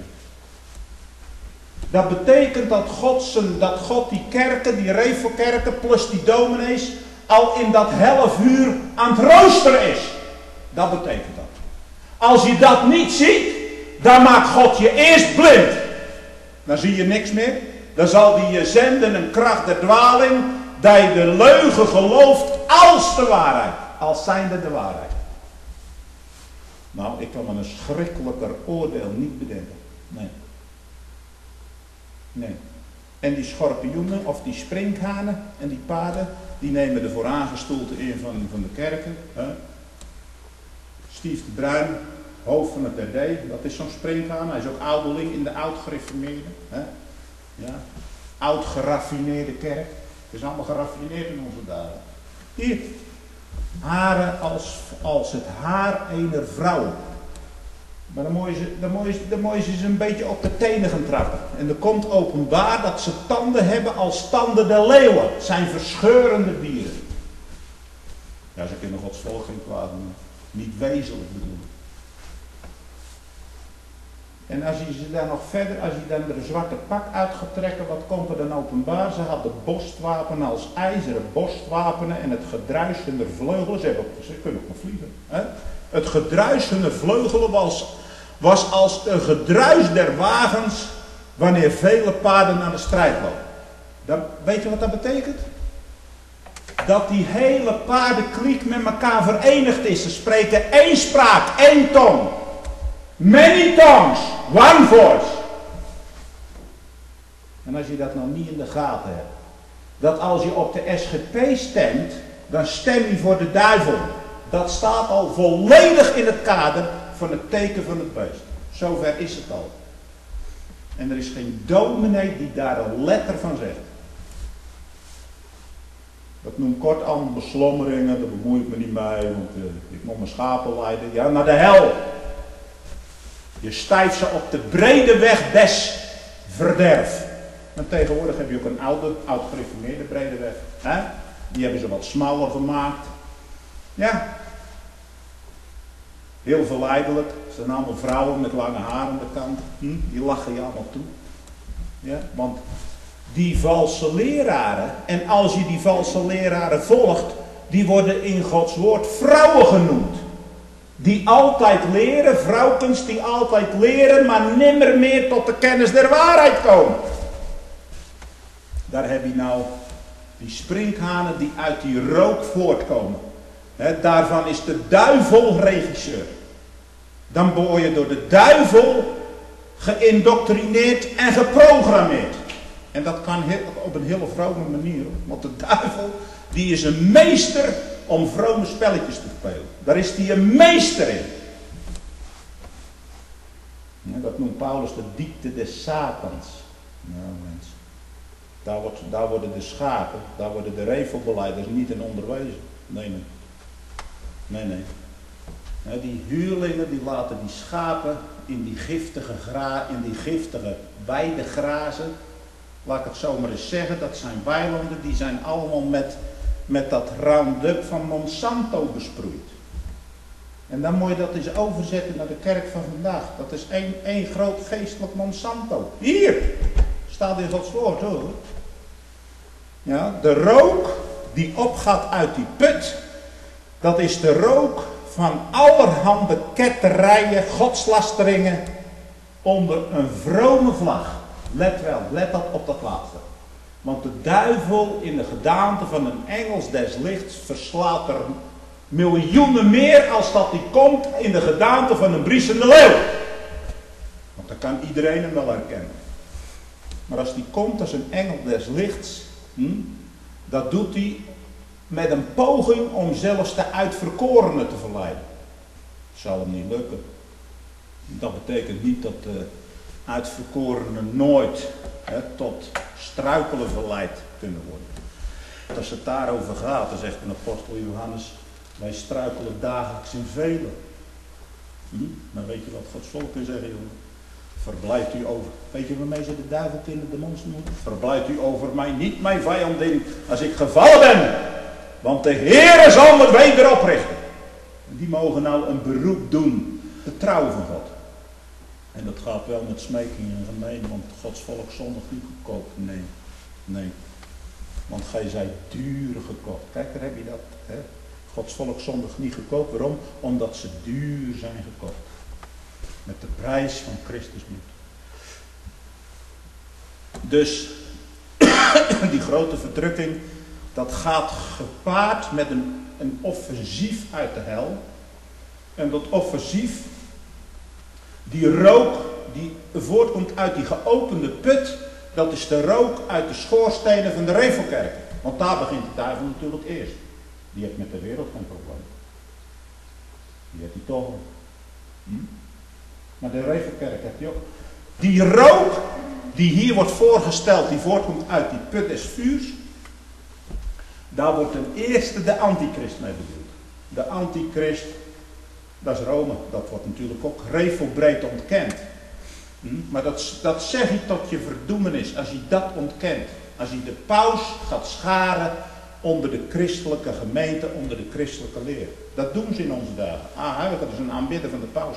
Dat betekent dat God, zijn, dat God die kerken, die revelkerken plus die dominees, al in dat helfuur aan het roosteren is. Dat betekent dat. Als je dat niet ziet, dan maakt God je eerst blind. Dan zie je niks meer. Dan zal hij je zenden een kracht der dwaling, dat je de leugen gelooft als de waarheid. Als zijnde de waarheid. Nou, ik kan me een schrikkelijker oordeel niet bedenken. Nee. Nee. En die schorpioenen of die sprinkhanen en die paarden, die nemen de vooraangestoelte in van, van de kerken. Hè? Stief de Bruin, hoofd van het R D, dat is zo'n sprinkhaan. Hij is ook ouderling in de oud-gereformeerde. Ja? Oud-geraffineerde kerk. Het is allemaal geraffineerd in onze dagen. Hier. Haren als, als het haar ener vrouw. Maar dan moet, je ze, dan, moet je, dan moet je ze een beetje op de tenen gaan trappen. En er komt openbaar dat ze tanden hebben als tanden der leeuwen. Het zijn verscheurende dieren. Ja, ze kunnen Gods volk geen kwaad doen. Niet wezenlijk bedoelen. En als je ze dan nog verder, als je dan er een zwarte pak uit gaat trekken, wat komt er dan openbaar? Ze hadden borstwapenen als ijzeren borstwapenen en het gedruis hunner vleugelen. Ze, hebben, ze kunnen ook nog vliegen. Hè? Het gedruis hunner vleugelen was, was als een gedruis der wagens wanneer vele paarden aan de strijd lopen. Dan, weet je wat dat betekent? Dat die hele paardenkliek met elkaar verenigd is. Ze spreken één spraak, één tong. Many tongues, one voice. En als je dat nog niet in de gaten hebt, dat als je op de S G P stemt, dan stem je voor de duivel. Dat staat al volledig in het kader van het teken van het beest. Zover is het al. En er is geen dominee die daar een letter van zegt. Dat noem kort aan beslommeringen, daar bemoei ik me niet mee, want uh, ik moet mijn schapen leiden. Ja, naar de hel. Je stijft ze op de brede weg des verderf. En tegenwoordig heb je ook een oude, oud-gereformeerde brede weg. Hè? Die hebben ze wat smaller gemaakt. Ja. Heel verleidelijk. Het zijn allemaal vrouwen met lange haar aan de kant. Hm? Die lachen je allemaal toe. Ja? Want die valse leraren, en als je die valse leraren volgt, die worden in Gods woord vrouwen genoemd. Die altijd leren, vrouwkens die altijd leren, maar nimmer meer tot de kennis der waarheid komen. Daar heb je nou die sprinkhanen die uit die rook voortkomen. He, daarvan is de duivel regisseur. Dan word je door de duivel geïndoctrineerd en geprogrammeerd. En dat kan op een hele vrome manier. Want de duivel, die is een meester om vrome spelletjes te spelen. Daar is hij een meester in. Ja, dat noemt Paulus de diepte des Satans. Nou mensen, daar, wordt, daar worden de schapen, daar worden de revelbeleiders niet in onderwezen. Nee, nee. Nee, nee. Ja, die huurlingen die laten die schapen in die giftige, gra, in die giftige weide grazen. Laat ik het zo maar eens zeggen, dat zijn weilanden, die zijn allemaal met, met dat Roundup van Monsanto besproeid. En dan moet je dat eens overzetten naar de kerk van vandaag. Dat is één, één groot geestelijk Monsanto. Hier staat in Gods woord hoor. Ja, de rook die opgaat uit die put, dat is de rook van allerhande ketterijen, godslasteringen onder een vrome vlag. Let wel, let dat op dat laatste. Want de duivel in de gedaante van een engels des lichts verslaat er miljoenen meer als dat die komt in de gedaante van een briesende leeuw. Want dan kan iedereen hem wel herkennen. Maar als die komt als een engel des lichts, hm, dat doet hij met een poging om zelfs de uitverkorenen te verleiden. Dat zal hem niet lukken. Dat betekent niet dat de uitverkorenen nooit he, tot struikelen verleid kunnen worden. Als het daarover gaat, dan zegt de apostel Johannes, wij struikelen dagelijks in velen. Hm? Maar weet je wat Gods volk kan zeggen, jongen? Verblijft u over, weet je waarmee ze de duivelkinderen de monster noemen? Verblijft u over mij, niet mijn vijandin, als ik gevallen ben. Want de Heere zal me weder oprichten. En die mogen nou een beroep doen, de trouw van God. En dat gaat wel met smeking en gemeen, want Gods volk zondig niet gekoopt. Nee, nee. Want gij zijt duur gekocht. Kijk, daar heb je dat. Hè? Gods volk zondig niet gekoopt. Waarom? Omdat ze duur zijn gekocht. met de prijs van Christus bloed. Dus die grote verdrukking, dat gaat gepaard met een, een offensief uit de hel. En dat offensief, die rook die voortkomt uit die geopende put, dat is de rook uit de schoorstenen van de Revelkerken. Want daar begint de duivel natuurlijk eerst. Die heeft met de wereld geen probleem. Die heeft hij toch. Hm? Maar de Revelkerk heeft hij ook. Die rook die hier wordt voorgesteld, die voortkomt uit die put des vuurs. Daar wordt ten eerste de antichrist mee bedoeld. De antichrist, dat is Rome. Dat wordt natuurlijk ook revelbreed ontkend. Hm? Maar dat, dat zeg ik tot je verdoemenis als je dat ontkent. Als je de paus gaat scharen onder de christelijke gemeente, onder de christelijke leer. Dat doen ze in onze dagen. Ah, Huygens is een aanbidder van de paus.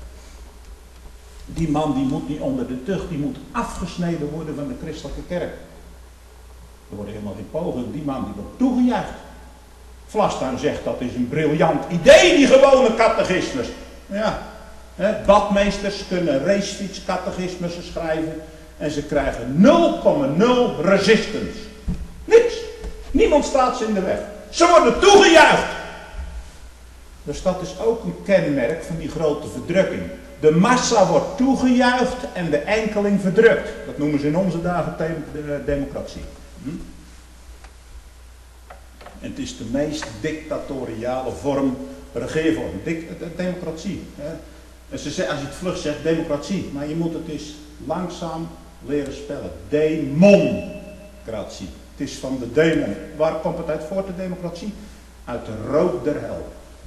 Die man die moet niet onder de tucht, die moet afgesneden worden van de christelijke kerk. Er wordt helemaal geen poging. Die man die wordt toegejuicht. Vlastuin zegt dat is een briljant idee, die gewone catechismus. Ja, hè, badmeesters kunnen racefietscatechismussen schrijven en ze krijgen nul komma nul resistance. Niks. Niemand staat ze in de weg. Ze worden toegejuicht. Dus dat is ook een kenmerk van die grote verdrukking. De massa wordt toegejuicht en de enkeling verdrukt. Dat noemen ze in onze dagen de democratie. Hm? En het is de meest dictatoriale vorm, regeervorm. Dic de democratie. Hè? En ze zeggen, als je het vlug zegt, democratie. Maar je moet het eens langzaam leren spellen. Democratie. Het is van de demon. Waar komt het uit voort, de democratie? Uit de rook der hel.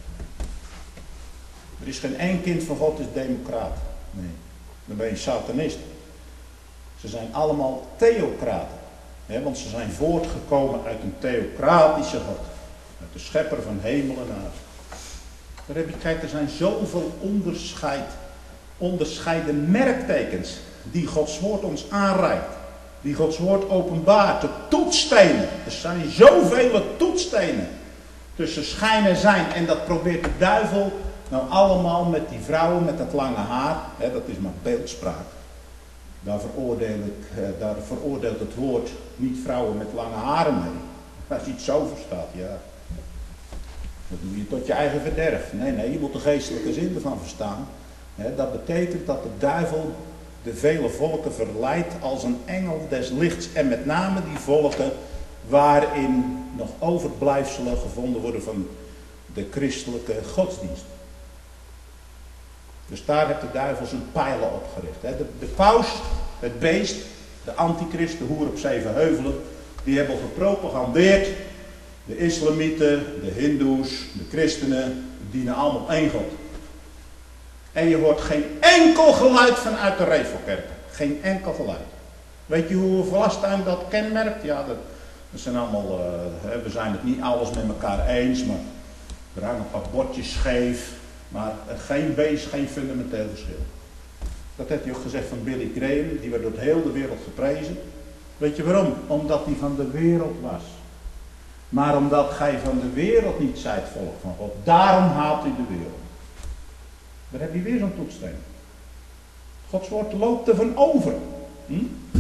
Er is geen één kind van God is democraat. Nee, dan ben je satanist. Ze zijn allemaal theocraten. Hè, want ze zijn voortgekomen uit een theocratische God. Uit de schepper van hemel en aarde. Daar heb je, kijk, er zijn zoveel onderscheid, onderscheiden merktekens die Gods woord ons aanreikt. Die Gods woord openbaart. De toetsstenen. Er zijn zoveel toetsstenen tussen schijn en zijn. En dat probeert de duivel nou allemaal met die vrouwen met dat lange haar. Hè, dat is maar beeldspraak. Daar, veroordeel ik, eh, daar veroordeelt het woord niet vrouwen met lange haren mee. Als je het zo verstaat, ja. Dat doe je tot je eigen verderf. Nee, nee, je moet de geestelijke zin ervan verstaan. Hè, dat betekent dat de duivel de vele volken verleidt als een engel des lichts. En met name die volken waarin nog overblijfselen gevonden worden van de christelijke godsdienst. Dus daar heeft de duivel zijn pijlen op gericht. Hè. De, de paus, het beest, de antichrist, de hoer op zeven heuvelen, die hebben gepropagandeerd. De islamieten, de hindoes, de christenen, die dienen allemaal één God. En je hoort geen enkel geluid vanuit de Revelkerken. Geen enkel geluid. Weet je hoe Vlastuin dat kenmerkt? Ja, dat, dat zijn allemaal, uh, we zijn het niet alles met elkaar eens, maar er hangen een paar bordjes scheef. Maar geen beest, geen fundamenteel verschil. Dat heeft hij ook gezegd van Billy Graham, die werd door de hele wereld geprezen. Weet je waarom? Omdat hij van de wereld was. Maar omdat gij van de wereld niet zijt, volk van God, daarom haat u de wereld. Daar heb je weer zo'n toetssteen. Gods woord loopt er van over. Hm?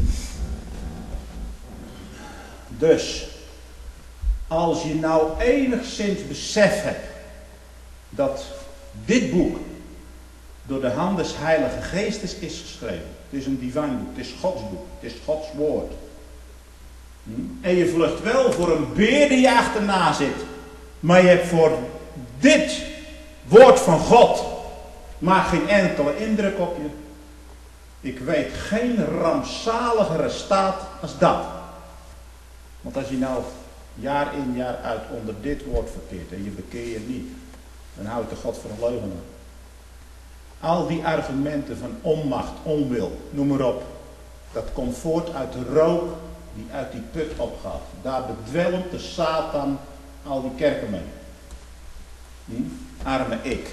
Dus, als je nou enigszins besef hebt dat dit boek door de hand des Heilige Geestes is geschreven. Het is een divijn boek, het is Gods boek, het is Gods woord. Hm? En je vlucht wel voor een beer die je achterna zit. Maar je hebt voor dit woord van God maar geen enkele indruk op je. Ik weet geen rampzaligere staat als dat. Want als je nou jaar in jaar uit onder dit woord verkeert en je bekeer je niet, dan houdt de God voor een leugenaar. Al die argumenten van onmacht, onwil, noem maar op. Dat komt voort uit de rook die uit die put opgaat. Daar bedwelmt de Satan al die kerken mee. Hm? Arme ik.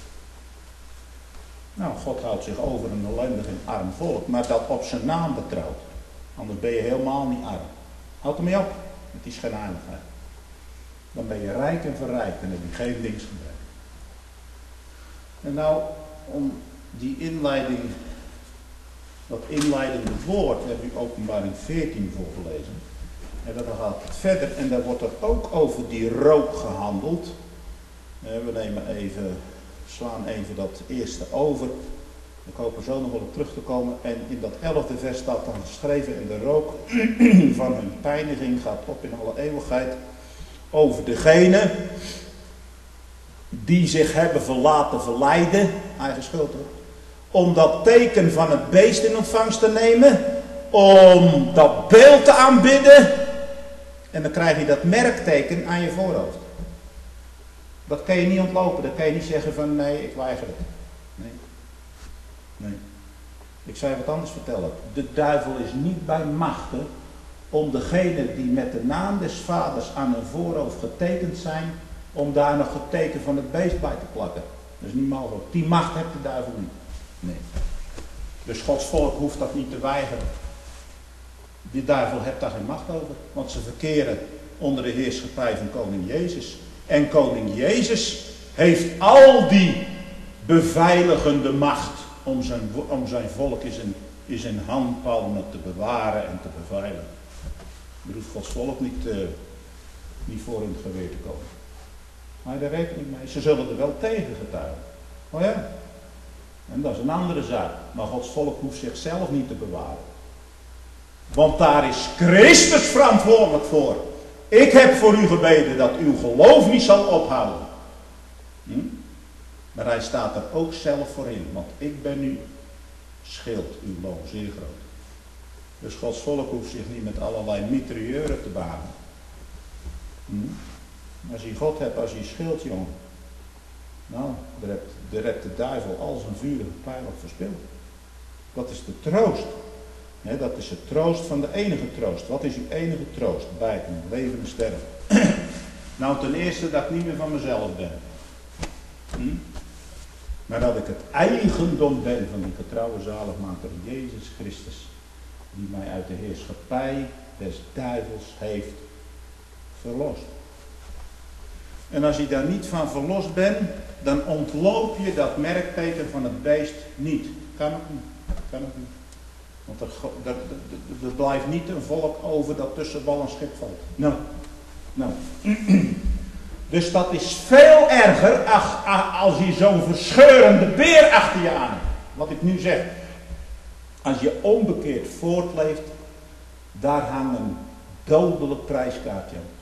Nou, God houdt zich over een ellendig en arm volk, maar dat op zijn naam betrouwt. Anders ben je helemaal niet arm. Houd ermee op met die schijnheiligheid. Dan ben je rijk en verrijkt en heb je geen linksgebrek. En nou, om die inleiding, dat inleidende woord, daar heb ik Openbaring veertien voor gelezen. En dan gaat het verder en daar wordt er ook over die rook gehandeld. We nemen even, slaan even dat eerste over. Ik hoop er zo nog wel op terug te komen. En in dat elfde vers staat dan geschreven: en de rook van hun pijniging gaat op in alle eeuwigheid over degene die zich hebben verlaten verleiden, eigen schuld hoor, om dat teken van het beest in ontvangst te nemen, om dat beeld te aanbidden, en dan krijg je dat merkteken aan je voorhoofd. Dat kan je niet ontlopen, dat kan je niet zeggen van nee, ik weiger het. Nee. Nee. Ik zou je wat anders vertellen. De duivel is niet bij machten om degene die met de naam des vaders aan hun voorhoofd getekend zijn, om daar nog het teken van het beest bij te plakken. Dat is niet mogelijk. Die macht heeft de duivel niet. Nee. Dus Gods volk hoeft dat niet te weigeren. Die duivel heeft daar geen macht over. Want ze verkeren onder de heerschappij van koning Jezus. En koning Jezus heeft al die beveiligende macht om zijn, om zijn volk in zijn, in zijn handpalmen te bewaren en te beveiligen. Er hoeft Gods volk niet, uh, niet voor in het geweer te komen. Maar daar rekening mee. Ze zullen er wel tegen getuigen. Oh ja. En dat is een andere zaak. Maar Gods volk hoeft zichzelf niet te bewaren. Want daar is Christus verantwoordelijk voor. Ik heb voor u gebeden dat uw geloof niet zal ophouden. Hm? Maar hij staat er ook zelf voor in. Want ik ben u schild, uw loon zeer groot. Dus Gods volk hoeft zich niet met allerlei mitrailleuren te banen. Hm? Als je God hebt als je schild, jongen. Nou, daar hebt, daar hebt de duivel al zijn vurige pijl op verspild. Dat is de troost. He, dat is de troost van de enige troost. Wat is uw enige troost? Bijten, leven en sterven. Nou, ten eerste dat ik niet meer van mezelf ben. Hm? Maar dat ik het eigendom ben van die getrouwe zaligmaker Jezus Christus. Die mij uit de heerschappij des duivels heeft verlost. En als je daar niet van verlost bent, dan ontloop je dat merkteken van het beest niet. Kan ook niet. Kan ook niet. Want er, er, er, er blijft niet een volk over dat tussen wal en schip valt. Nou, nou. Dus dat is veel erger ach, ach, als je zo'n verscheurende beer achter je aan hebt. Wat ik nu zeg. Als je onbekeerd voortleeft, daar hangt een dodelijk prijskaartje aan.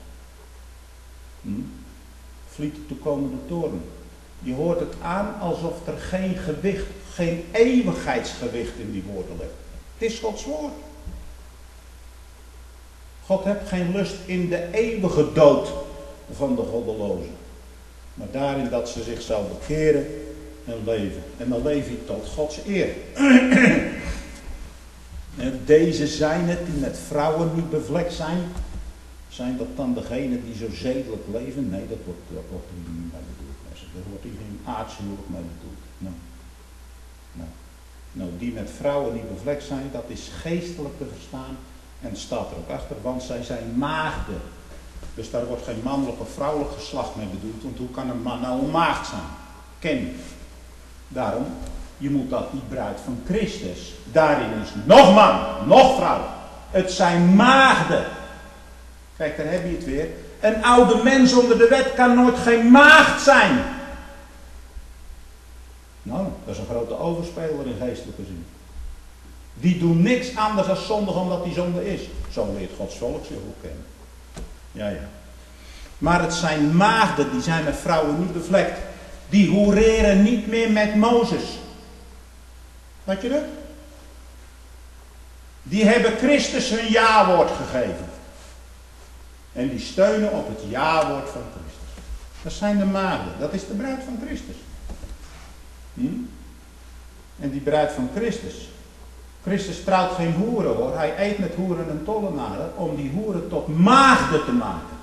Hm? Vliet de toekomende toren. Je hoort het aan alsof er geen gewicht, geen eeuwigheidsgewicht in die woorden ligt. Het is Gods woord. God heeft geen lust in de eeuwige dood van de goddelozen. Maar daarin dat ze zich zou bekeren en leven. En dan leef je tot Gods eer. En deze zijn het die met vrouwen niet bevlekt zijn. Zijn dat dan degenen die zo zedelijk leven? Nee, dat wordt, dat wordt hier niet mee bedoeld. Er wordt hier geen aardshuwelijk mee bedoeld. Nou. Nou. nou, die met vrouwen niet bevlekt zijn, dat is geestelijk te verstaan. En het staat er ook achter, want zij zijn maagden. Dus daar wordt geen mannelijk of vrouwelijk geslacht mee bedoeld. Want hoe kan een man nou een maagd zijn? Ken. Daarom, je moet dat die bruid van Christus. Daarin is nog man, nog vrouw. Het zijn maagden. Kijk, daar heb je het weer. Een oude mens onder de wet kan nooit geen maagd zijn. Nou, dat is een grote overspeler in geestelijke zin. Die doen niks anders dan zondig omdat die zonde is. Zo leert Gods volk zich ook kennen. Ja, ja. Maar het zijn maagden, die zijn met vrouwen niet bevlekt. Die hoereren niet meer met Mozes. Weet je dat? Die hebben Christus hun ja-woord gegeven. En die steunen op het ja-woord van Christus. Dat zijn de maagden. Dat is de bruid van Christus. Hm? En die bruid van Christus. Christus trouwt geen hoeren hoor. Hij eet met hoeren en tollenaren om die hoeren tot maagden te maken.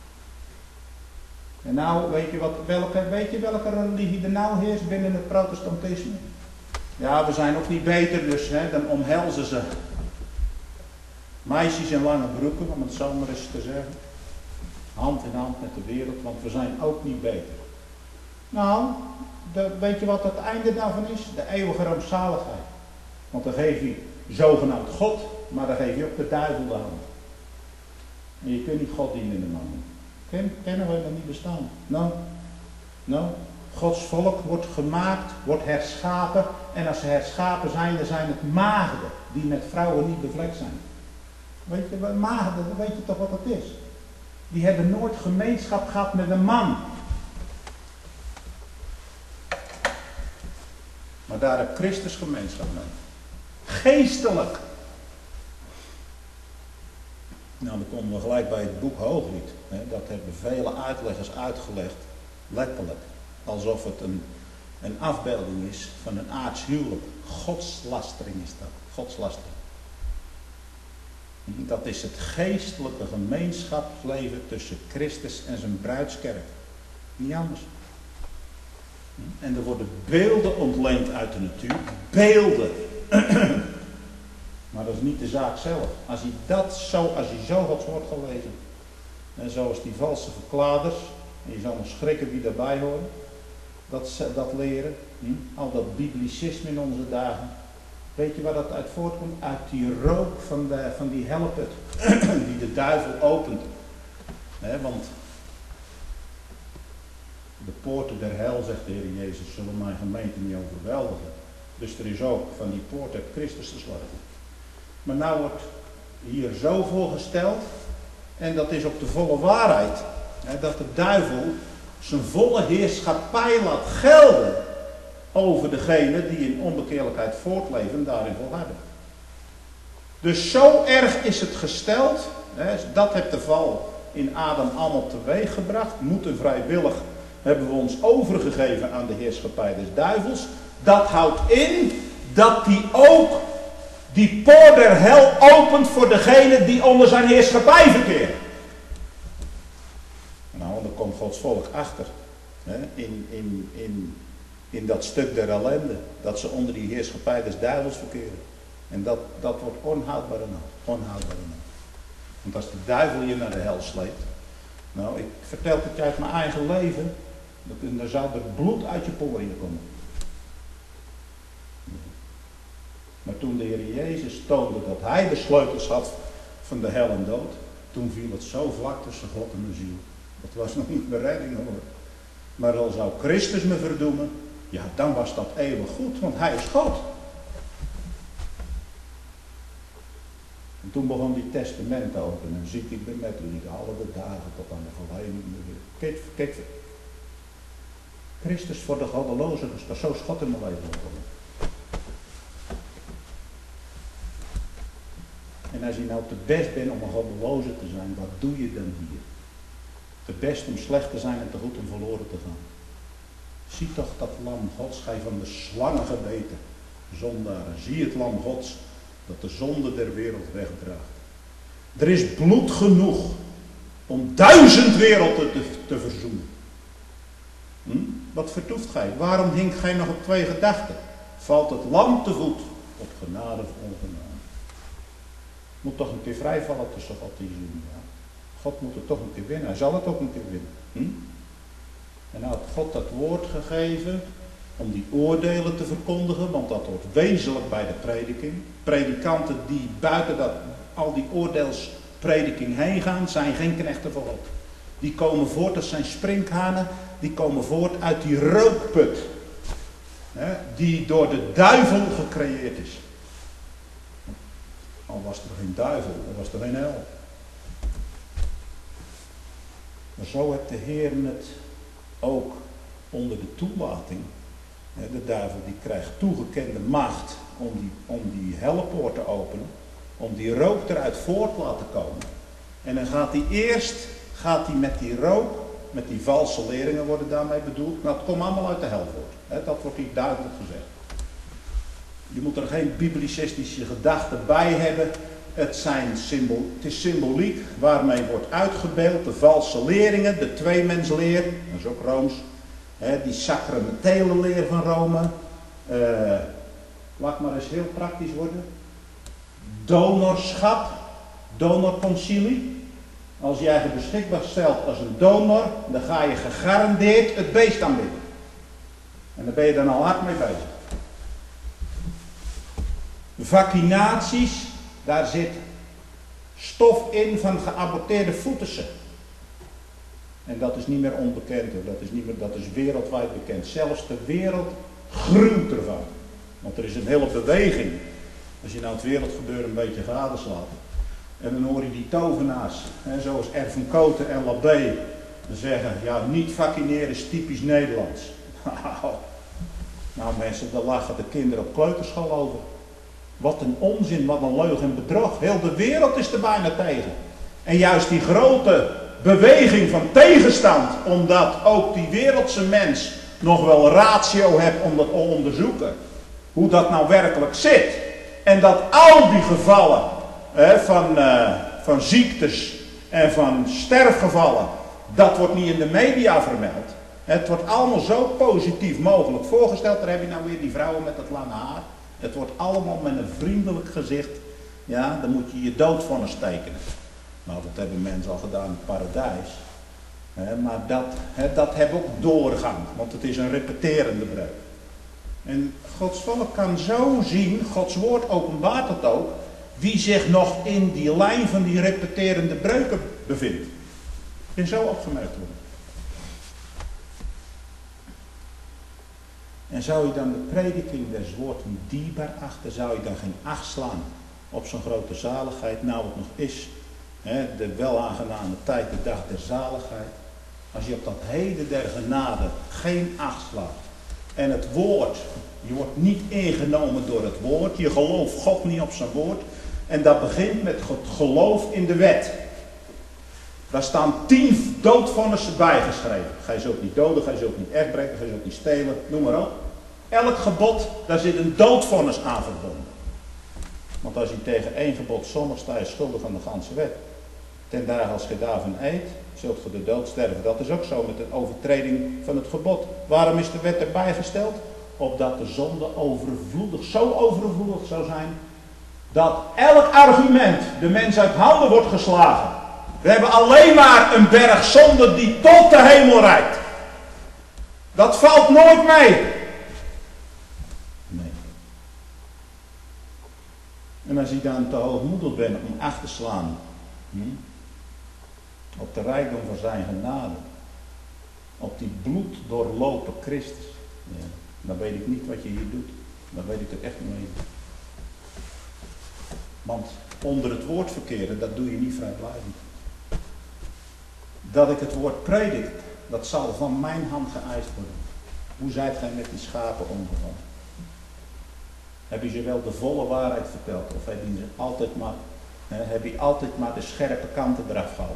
En nou, weet je, wat, welke, weet je welke religie er nou heerst binnen het protestantisme? Ja, we zijn ook niet beter, dus hè, dan omhelzen ze meisjes in lange broeken, om het zo maar eens te zeggen. Hand in hand met de wereld, want we zijn ook niet beter. Nou, de, weet je wat het einde daarvan is? De eeuwige rampzaligheid. Want dan geef je zogenaamd God, maar dan geef je ook de duivel de hand. En je kunt niet God dienen in de man. Ken, kennen we dat niet bestaan? Nou, nou, Gods volk wordt gemaakt, wordt herschapen. En als ze herschapen zijn, dan zijn het maagden die met vrouwen niet bevlekt zijn. Weet je, maagden, weet je toch wat het is? Die hebben nooit gemeenschap gehad met een man. Maar daar heeft Christus gemeenschap mee. Geestelijk. Nou, dan komen we gelijk bij het boek Hooglied. Dat hebben vele uitleggers uitgelegd, letterlijk. Alsof het een, een afbeelding is van een aards huwelijk. Godslastering is dat. Godslastering. Dat is het geestelijke gemeenschapsleven tussen Christus en zijn bruidskerk. Niet anders. En er worden beelden ontleend uit de natuur. Beelden. Maar dat is niet de zaak zelf. Als je dat zo, als je zo Gods woord gaat lezen. En zoals die valse verkladers. En je zal nog schrikken wie daarbij horen. Dat, dat leren. Hm? Al dat biblicisme in onze dagen. Weet je waar dat uit voortkomt? Uit die rook van, de, van die helpet. Die de duivel opent. He, want de poorten der hel, zegt de Heer Jezus, zullen mijn gemeente niet overweldigen. Dus er is ook van die poort uit Christus de sleutel. Maar nou wordt hier zo voorgesteld, en dat is ook de volle waarheid, hè, dat de duivel zijn volle heerschappij laat gelden over degene die in onbekeerlijkheid voortleven en daarin volharden. Dus zo erg is het gesteld, hè, dat heeft de val in Adam allemaal teweeg gebracht, moeten vrijwillig hebben we ons overgegeven aan de heerschappij des duivels. Dat houdt in dat die ook die poort der hel opent voor degene die onder zijn heerschappij verkeren. Nou, dan komt Gods volk achter. Hè, in, in, in, in dat stuk der ellende. Dat ze onder die heerschappij des duivels verkeren. En dat, dat wordt onhoudbaar en onhoudbaar en Want als de duivel je naar de hel sleept. Nou, ik vertel het je uit mijn eigen leven. Dan zou er bloed uit je poriën komen. Maar toen de Heer Jezus toonde dat hij de sleutels had van de hel en dood, toen viel het zo vlak tussen God en de ziel. Dat was nog niet mijn redding hoor. Maar al zou Christus me verdoemen, ja dan was dat eeuwig goed, want hij is God. En toen begon die testament te openen. En ziet ik ben met u niet alle de dagen tot aan de verleiding. Kijk, kijk. Christus voor de goddelozen, dat is zo schot in mijn leven gekomen. En als je nou te best bent om een goddeloze te zijn, wat doe je dan hier? Te best om slecht te zijn en te goed om verloren te gaan. Zie toch dat lam Gods, gij van de slangen gebeten, zondaren. Zie het lam Gods, dat de zonde der wereld wegdraagt. Er is bloed genoeg om duizend werelden te, te verzoenen. Hm? Wat vertoeft gij? Waarom hinkt gij nog op twee gedachten? Valt het lam te voet op genade of ongenade? Moet toch een keer vrijvallen tussen God en Jezus. Ja. God moet het toch een keer winnen. Hij zal het ook een keer winnen. Hm? En nou had God dat woord gegeven om die oordelen te verkondigen, want dat hoort wezenlijk bij de prediking. Predikanten die buiten dat, al die oordeelsprediking heen gaan, zijn geen knechten van God. Die komen voort, dat zijn sprinkhanen, die komen voort uit die rookput. Hè, die door de duivel gecreëerd is. Al was er geen duivel, er was er geen hel. Maar zo heeft de Heer het ook onder de toelating. De duivel die krijgt toegekende macht om die, om die hellepoort te openen. Om die rook eruit voort te laten komen. En dan gaat hij eerst, gaat hij met die rook, met die valse leringen worden daarmee bedoeld. Nou, het komt allemaal uit de hel voort. Dat wordt hier duidelijk gezegd. Je moet er geen biblicistische gedachten bij hebben. Het, zijn symbool, het is symboliek waarmee wordt uitgebeeld de valse leringen, de tweemensleer, dat is ook Rooms, hè, die sacramentele leer van Rome. Uh, laat maar eens heel praktisch worden. Donorschap, donorconcilie. Als jij je beschikbaar stelt als een donor, dan ga je gegarandeerd het beest aanbidden. En daar ben je dan al hard mee bezig. Vaccinaties, daar zit stof in van geaborteerde foetussen. En dat is niet meer onbekend, hoor. Dat is, niet meer, dat is wereldwijd bekend. Zelfs de wereld gruwt ervan. Want er is een hele beweging. Als je nou het wereldgebeuren een beetje gadeslaat. En dan hoor je die tovenaars, hè, zoals Ervan Koten en Labé, zeggen, ja, niet vaccineren is typisch Nederlands. Nou mensen, daar lachen de kinderen op kleuterschool over. Wat een onzin, wat een leugen en bedrog. Heel de wereld is er bijna tegen. En juist die grote beweging van tegenstand, omdat ook die wereldse mens nog wel ratio heeft om dat te onderzoeken. Hoe dat nou werkelijk zit. En dat al die gevallen hè, van, uh, van ziektes en van sterfgevallen, dat wordt niet in de media vermeld. Het wordt allemaal zo positief mogelijk voorgesteld. Daar heb je nou weer die vrouwen met dat lange haar. Het wordt allemaal met een vriendelijk gezicht. Ja, dan moet je je doodvonnis tekenen. Nou, dat hebben mensen al gedaan in het paradijs. He, maar dat, he, dat heeft ook doorgang. Want het is een repeterende breuk. En Gods volk kan zo zien, Gods woord openbaart het ook, wie zich nog in die lijn van die repeterende breuken bevindt. En zo opgemerkt worden. En zou je dan de prediking des woords niet dierbaar achten? Zou je dan geen acht slaan op zo'n grote zaligheid? Nou, het nog is, hè, de welaangename tijd, de dag der zaligheid. Als je op dat heden der genade geen acht slaat. En het woord, je wordt niet ingenomen door het woord. Je gelooft God niet op zijn woord. En dat begint met het geloof in de wet. Daar staan tien doodvonnissen bijgeschreven. Ga je zult niet doden, ga je zult niet erfbreken, ga je zult niet stelen, noem maar op. Elk gebod, daar zit een doodvonnis aan verbonden. Want als je tegen één gebod zondigt, sta je schuldig aan de ganse wet. Ten dagen als je daarvan eet, zult je de dood sterven. Dat is ook zo met de overtreding van het gebod. Waarom is de wet erbij gesteld? Opdat de zonde overvloedig, zo overvloedig zou zijn, dat elk argument de mens uit handen wordt geslagen. We hebben alleen maar een berg zonde die tot de hemel reikt. Dat valt nooit mee. Nee. En als je dan te hoogmoedig bent om acht te slaan hm, op de rijkdom van zijn genade, op die bloed doorlopen Christus, ja, dan weet ik niet wat je hier doet. Dan weet ik er echt niet mee. Want onder het woord verkeren, dat doe je niet vrijblijvend. Dat ik het woord predik, dat zal van mijn hand geëist worden. Hoe zijt gij met die schapen omgegaan? Heb je ze wel de volle waarheid verteld? Of heb je, ze altijd maar, hè, heb je altijd maar de scherpe kanten eraf gehaald?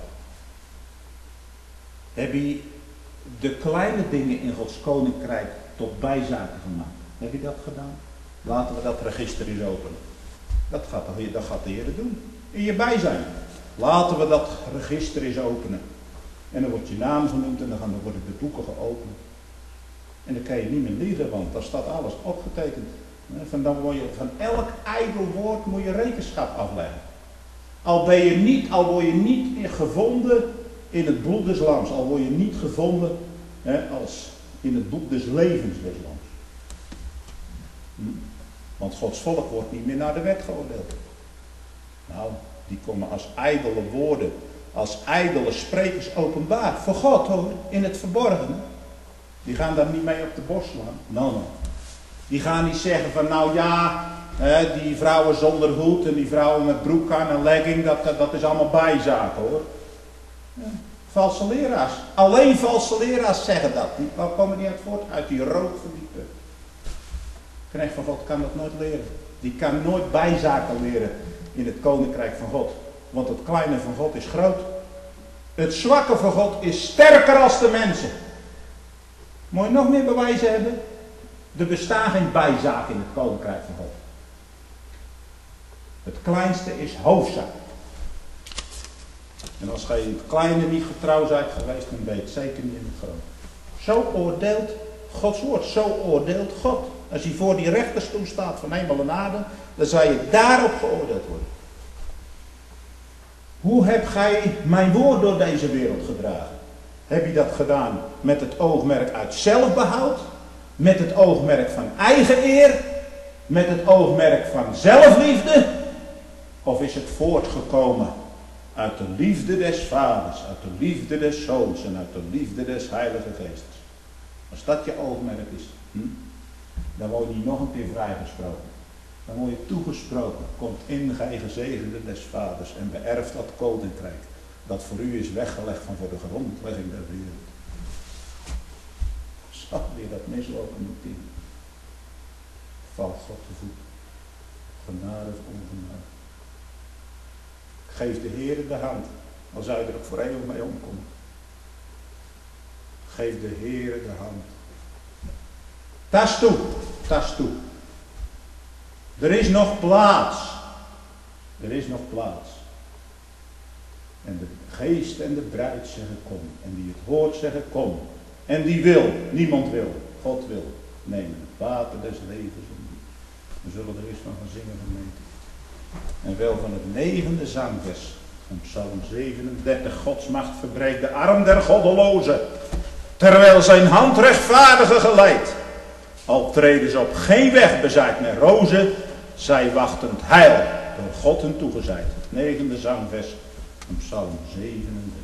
Heb je de kleine dingen in Gods koninkrijk tot bijzaken gemaakt? Heb je dat gedaan? Laten we dat register eens openen. Dat gaat, dat gaat de Heer doen. In je bijzijn. Laten we dat register eens openen. En dan wordt je naam genoemd en dan gaan, dan worden de boeken geopend. En dan kan je niet meer liegen, want daar staat alles opgetekend. Van, dan word je, van elk ijdel woord moet je rekenschap afleggen. Al ben je niet, al word je niet gevonden in het bloed des lams. Al word je niet gevonden hè, als in het boek des levens des lams. Hm? Want Gods volk wordt niet meer naar de wet geoordeeld. Nou, die komen als ijdele woorden, als ijdele sprekers openbaar. Voor God hoor, in het verborgen. Die gaan daar niet mee op de borst slaan. Nou, nou. Die gaan niet zeggen van nou ja, hè, die vrouwen zonder hoed en die vrouwen met broek aan en legging, dat, dat, dat is allemaal bijzaken hoor. Ja, valse leraars. Alleen valse leraars zeggen dat. Die, waar komen die uit voort? Uit die rook van die put. Knecht van God kan dat nooit leren. Die kan nooit bijzaken leren in het koninkrijk van God. Want het kleine van God is groot. Het zwakke van God is sterker als de mensen. Moet je nog meer bewijzen hebben? Er bestaan geen bijzaken in het koninkrijk van God. Het kleinste is hoofdzaak. En als je in het kleine niet getrouw bent geweest, dan ben je het zeker niet in het grote. Zo oordeelt Gods woord. Zo oordeelt God. Als je voor die rechterstoel staat van hemel en aarde, dan zal je daarop geoordeeld worden. Hoe heb gij mijn woord door deze wereld gedragen? Heb je dat gedaan met het oogmerk uit zelfbehoud? met het oogmerk van eigen eer, met het oogmerk van zelfliefde, of is het voortgekomen uit de liefde des Vaders, uit de liefde des Zoons en uit de liefde des Heilige Geestes? Als dat je oogmerk is, hm, dan word je niet nog een keer vrijgesproken. Dan word je toegesproken, komt in gij gezegende des Vaders en beërft dat koninkrijk, dat voor u is weggelegd van voor de grondlegging der wereld. Zal weer dat mislopen moet in. Valt God te voet. Genade of ongenade. Geef de Heer de hand, al zou je er ook voor eeuwig mee omkomen. Geef de Heer de hand. Tas toe, tas toe. Er is nog plaats. Er is nog plaats. En de geest en de bruid zeggen kom. En die het hoort zeggen kom. En die wil, niemand wil, God wil. Nemen het water des levens om. We zullen er eens van gaan zingen gemeente. En wel van het negende zangvers van Psalm zevenendertig. Gods macht verbreekt de arm der goddelozen, terwijl zijn hand rechtvaardige geleidt. Al treden ze op geen weg bezaaid met rozen, zij wachten het heil, door God hun toegezeid. Het negende zangvers van Psalm zevenendertig.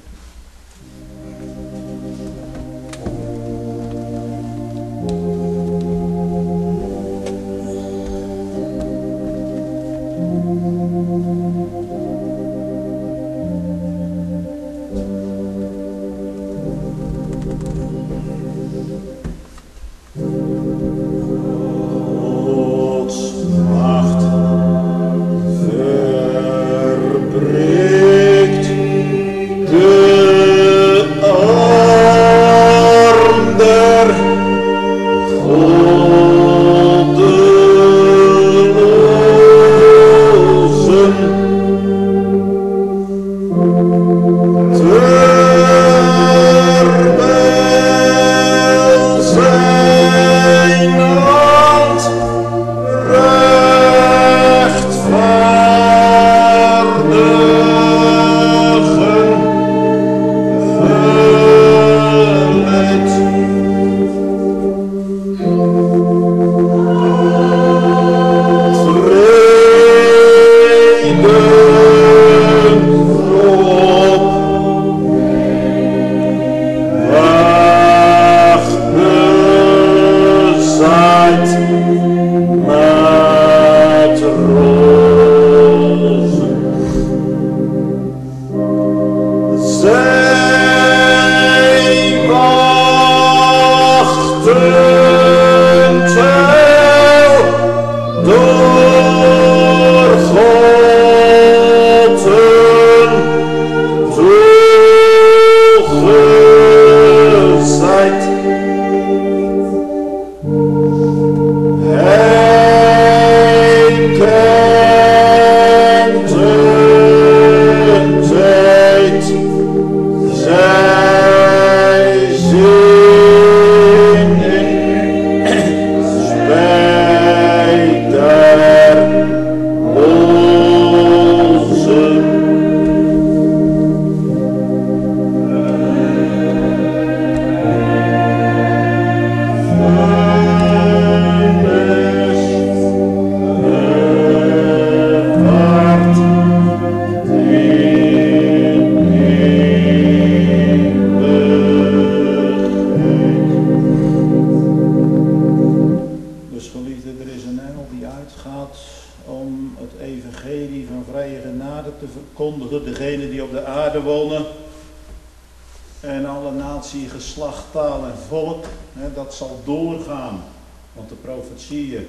Dat zal doorgaan, want de profetieën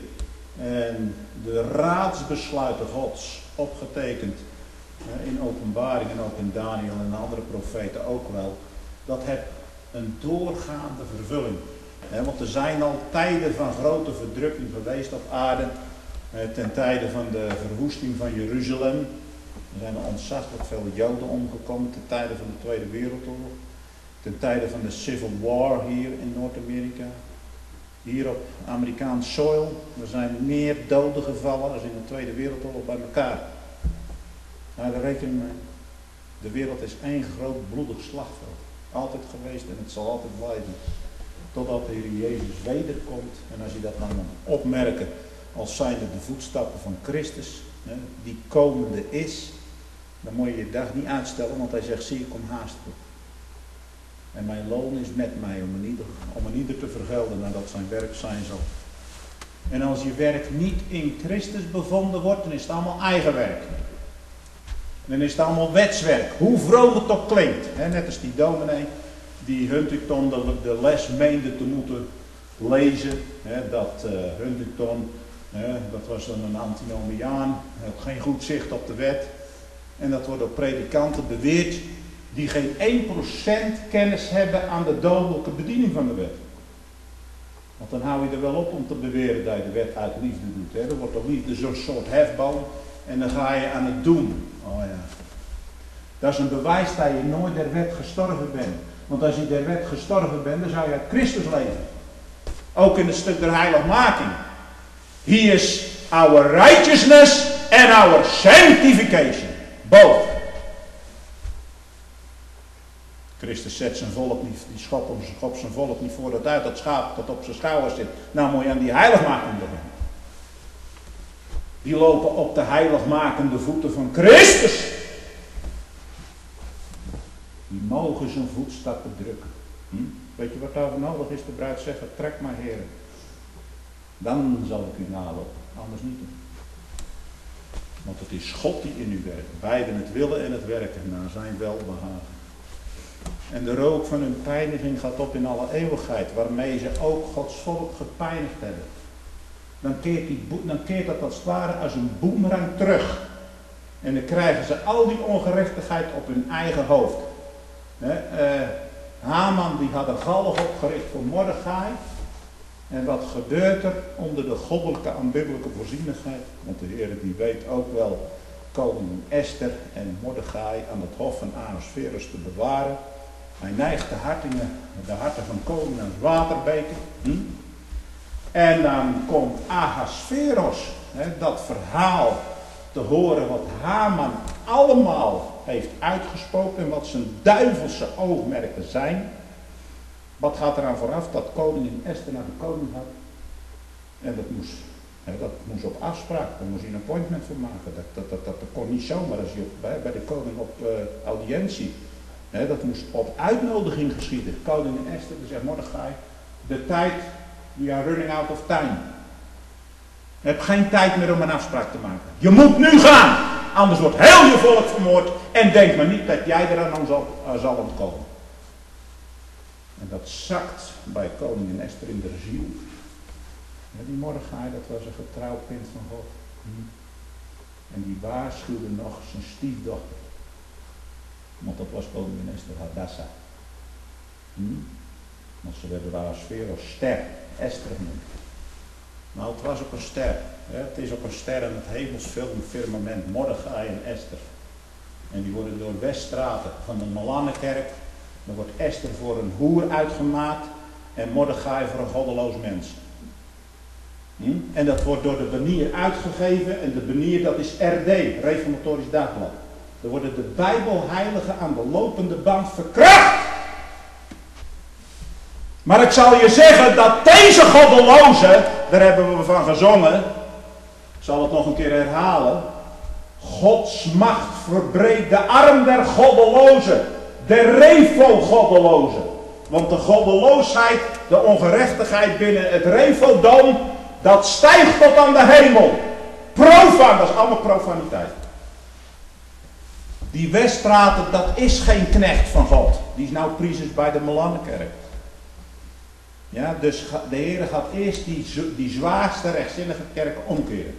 en de raadsbesluiten Gods, opgetekend in Openbaring en ook in Daniel en andere profeten ook wel, dat heeft een doorgaande vervulling. Want er zijn al tijden van grote verdrukking geweest op aarde, ten tijde van de verwoesting van Jeruzalem. Er zijn er ontzaglijk veel Joden omgekomen ten tijde van de Tweede Wereldoorlog. Ten tijde van de Civil War hier in Noord-Amerika. Hier op Amerikaans soil. Er zijn meer doden gevallen als in de Tweede Wereldoorlog bij elkaar. Hou er rekening mee. De wereld is één groot bloedig slagveld. Altijd geweest en het zal altijd blijven. Totdat de Heer Jezus wederkomt. En als je dat nou moet opmerken als zijnde de voetstappen van Christus, hè, die komende is, dan moet je je dag niet uitstellen, want hij zegt, zie ik kom haast toe. En mijn loon is met mij om een ieder, om een ieder te vergelden nadat zijn werk zijn zal. En als je werk niet in Christus bevonden wordt, dan is het allemaal eigen werk. Dan is het allemaal wetswerk. Hoe vroom het ook klinkt. Hè? Net als die dominee die Huntington de, de les meende te moeten lezen. Hè? Dat uh, Huntington, hè, dat was dan een antinomiaan, had geen goed zicht op de wet. En dat wordt door predikanten beweerd die geen één procent kennis hebben aan de dodelijke bediening van de wet. Want dan hou je er wel op om te beweren dat je de wet uit liefde doet. Hè? Er wordt de liefde zo'n soort hefboom en dan ga je aan het doen. Oh ja. Dat is een bewijs dat je nooit der wet gestorven bent. Want als je der wet gestorven bent, dan zou je uit Christus leven. Ook in het stuk der heiligmaking. He is our righteousness and our sanctification. Both. Christus zet zijn volk niet, die schop op, op zijn volk niet voor dat uit, dat schaap dat op zijn schouders zit. Nou moet je aan die heiligmaking beginnen. Die lopen op de heiligmakende voeten van Christus. Die mogen zijn voetstappen drukken. Hm? Weet je wat daarvoor nodig is? De bruid zegt, trek maar heren. Dan zal ik u nalopen, anders niet. Want het is God die in u werkt. Beiden het willen en het werken naar zijn welbehagen. En de rook van hun pijniging gaat op in alle eeuwigheid, waarmee ze ook Gods volk gepijnigd hebben. Dan keert, die, dan keert dat als het ware als een boemerang terug. En dan krijgen ze al die ongerechtigheid op hun eigen hoofd. He, uh, Haman die had een galg opgericht voor Mordechai. En wat gebeurt er onder de goddelijke aanbiddelijke voorzienigheid? Want de Heer die weet ook wel koningin Esther en Mordechai aan het hof van Ahasverus te bewaren. Hij neigt de, hartingen, de harten van koning als waterbeken. Hm? En dan komt Ahasverus, hè, dat verhaal te horen wat Haman allemaal heeft uitgesproken en wat zijn duivelse oogmerken zijn. Wat gaat eraan vooraf? Dat koningin Esther naar de koning had. En dat moest, hè, dat moest op afspraak, daar moest hij een appointment voor maken. Dat, dat, dat, dat, dat kon niet zomaar als je op, bij, bij de koning op uh, audiëntie. Hè, dat moest op uitnodiging geschieden. Koningin Esther, die zegt Mordechai, de tijd, we are running out of time. Je hebt geen tijd meer om een afspraak te maken. Je moet nu gaan, anders wordt heel je volk vermoord en denk maar niet dat jij eraan zal, uh, zal ontkomen. En dat zakt bij koningin Esther in de ziel. Ja, die Mordechai, dat was een getrouwd kind van God. Hm. En die waarschuwde nog zijn stiefdochter. Want dat was koningin Esther Hadassa. Hm. Want ze werden waar als sfeer als ster, Esther genoemd. Maar het was ook een ster. Ja, het is ook een ster in het hemelsfirmament, Mordechai en Esther. En die worden door Weststraten van de Malannenkerk. Dan wordt Esther voor een hoer uitgemaakt en Mordechai voor een goddeloos mens. Hm? En dat wordt door de banier uitgegeven en de banier dat is R D, Reformatorisch Dagblad. Er worden de Bijbelheiligen aan de lopende band verkracht. Maar ik zal je zeggen dat deze goddeloze, daar hebben we van gezongen, ik zal het nog een keer herhalen. Gods macht verbreekt de arm der goddelozen. De revo-goddelozen. Want de goddeloosheid, de ongerechtigheid binnen het revo-dom, dat stijgt tot aan de hemel. Profaan, dat is allemaal profaniteit. Die Weststraten, dat is geen knecht van God. Die is nou priesters bij de Malannenkerk. Ja, dus de Heer gaat eerst die, die zwaarste rechtzinnige kerken omkeren.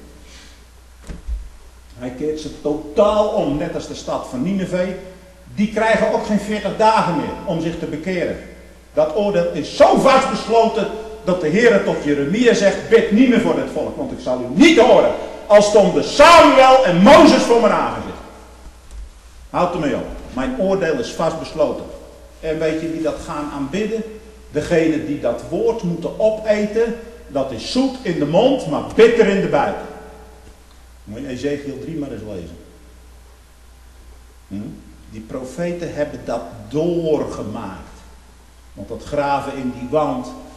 Hij keert ze totaal om, net als de stad van Nineve. Die krijgen ook geen veertig dagen meer om zich te bekeren. Dat oordeel is zo vastbesloten dat de Heer tot Jeremia zegt, bid niet meer voor dit volk, want ik zal u niet horen. Als stonden Samuel en Mozes voor mijn aangezicht. Houd ermee op. Mijn oordeel is vastbesloten. En weet je wie dat gaan aanbidden? Degene die dat woord moeten opeten, dat is zoet in de mond, maar bitter in de buik. Moet je Ezekiel drie maar eens lezen. Hm? Die profeten hebben dat doorgemaakt. Want dat graven in die wand,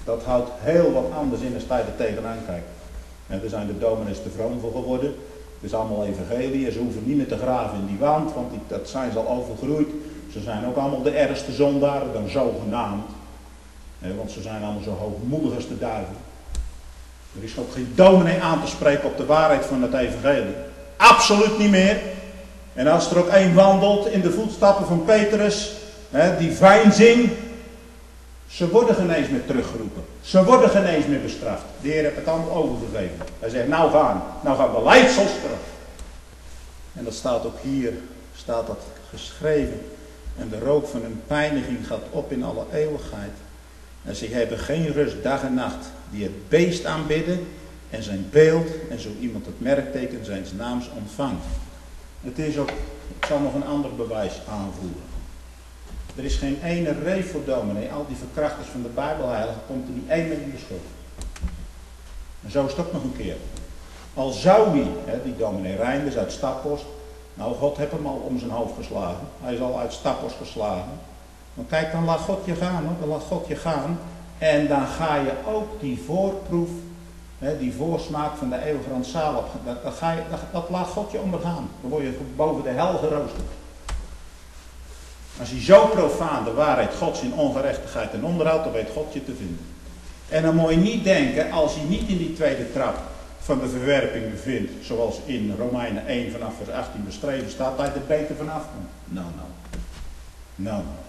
Dat houdt heel wat anders in als je er tegenaan kijkt. En daar zijn de dominees te vroom voor geworden. Het is allemaal evangelie. Ze hoeven niet meer te graven in die wand, want die, dat zijn ze al overgroeid. Ze zijn ook allemaal de ergste zondaren, dan zogenaamd. He, want ze zijn allemaal zo hoogmoedig als de duivel. Er is ook geen dominee aan te spreken op de waarheid van het evangelie. Absoluut niet meer. En als er ook één wandelt in de voetstappen van Petrus, he, die fijn zingt, ze worden geen eens meer teruggeroepen. Ze worden geen eens meer bestraft. De Heer heeft het allemaal overgegeven. Hij zegt, nou gaan, nou gaan we leidsels terug. En dat staat ook hier, staat dat geschreven. En de rook van hun pijniging gaat op in alle eeuwigheid. En ze hebben geen rust dag en nacht, die het beest aanbidden en zijn beeld en zo iemand het merkteken zijns naams ontvangt. Het is ook, ik zal nog een ander bewijs aanvoeren. Er is geen ene reef voor dominee. Al die verkrachters van de Bijbelheiligen komt er niet één met in de schuld. En zo is het ook nog een keer. Al zou hij, hè, die dominee Reinders uit Staphorst, nou God heeft hem al om zijn hoofd geslagen. Hij is al uit Staphorst geslagen. Maar kijk, dan laat God je gaan hoor, dan laat God je gaan. En dan ga je ook die voorproef, hè, die voorsmaak van de eeuwige rampzaal op. Dat, dat, ga je, dat, dat laat God je ondergaan. Dan word je boven de hel geroosterd. Als je zo profaan de waarheid Gods in ongerechtigheid en onderhoud, dan weet God je te vinden. En dan moet je niet denken, als je niet in die tweede trap van de verwerping bevindt, zoals in Romeinen één vanaf vers achttien beschreven staat, dat je er beter vanaf komt. Nou, nou. Nou, nou.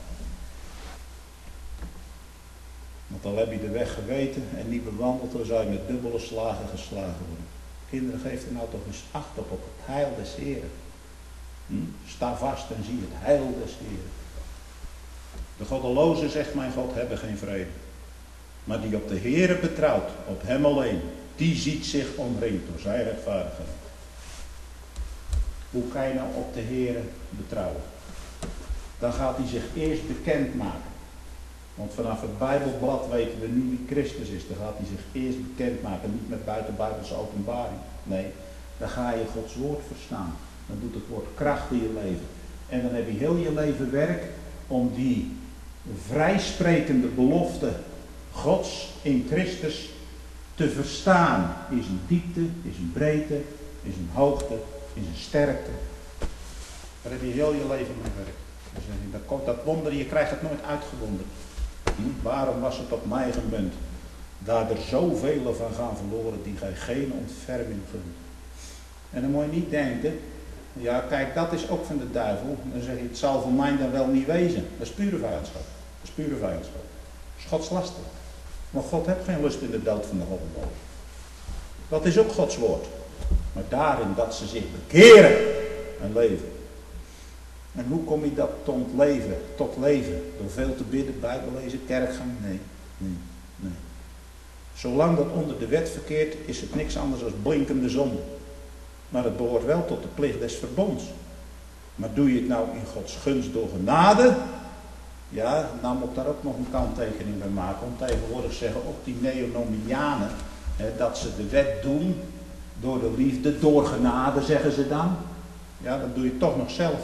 Want al heb je de weg geweten en niet bewandeld, dan zou je met dubbele slagen geslagen worden. Kinderen, geef er nou toch eens acht op, op het heil des Heren. Hm? Sta vast en zie het heil des Heren. De goddelozen, zegt mijn God, hebben geen vrede. Maar die op de Heere betrouwt, op hem alleen, die ziet zich omringd door zijn rechtvaardigheid. Hoe kan je nou op de Heere betrouwen? Dan gaat hij zich eerst bekend maken. Want vanaf het Bijbelblad weten we nu wie Christus is. Dan gaat hij zich eerst bekendmaken. Niet met buitenbijbelse openbaring. Nee, dan ga je Gods woord verstaan. Dan doet het woord kracht in je leven. En dan heb je heel je leven werk om die vrijsprekende belofte Gods in Christus te verstaan. Is een diepte, is een breedte, is een hoogte, is een sterkte. Daar heb je heel je leven mee werk. Dan komt dat wonder, je krijgt het nooit uitgewonderd. Hm? Waarom was het op mij gemunt? Daar er zoveel van gaan verloren die gij geen ontferming gunt. En dan moet je niet denken, ja kijk, dat is ook van de duivel. Dan zeg je, het zal voor mij dan wel niet wezen. Dat is pure vijandschap. Dat is pure vijandschap. Dat is Gods laster. Maar God heeft geen lust in de dood van de goddelozen. Dat is ook Gods woord. Maar daarin dat ze zich bekeren en leven. En hoe kom je dat tot leven? Tot leven? Door veel te bidden, Bijbel lezen, kerkgang? Nee, nee, nee. Zolang dat onder de wet verkeert, is het niks anders dan blinkende zon. Maar het behoort wel tot de plicht des verbonds. Maar doe je het nou in Gods gunst door genade? Ja, nou moet ik daar ook nog een kanttekening bij maken. Want tegenwoordig zeggen ook die neonomianen hè, dat ze de wet doen door de liefde, door genade zeggen ze dan. Ja, dat doe je toch nog zelf.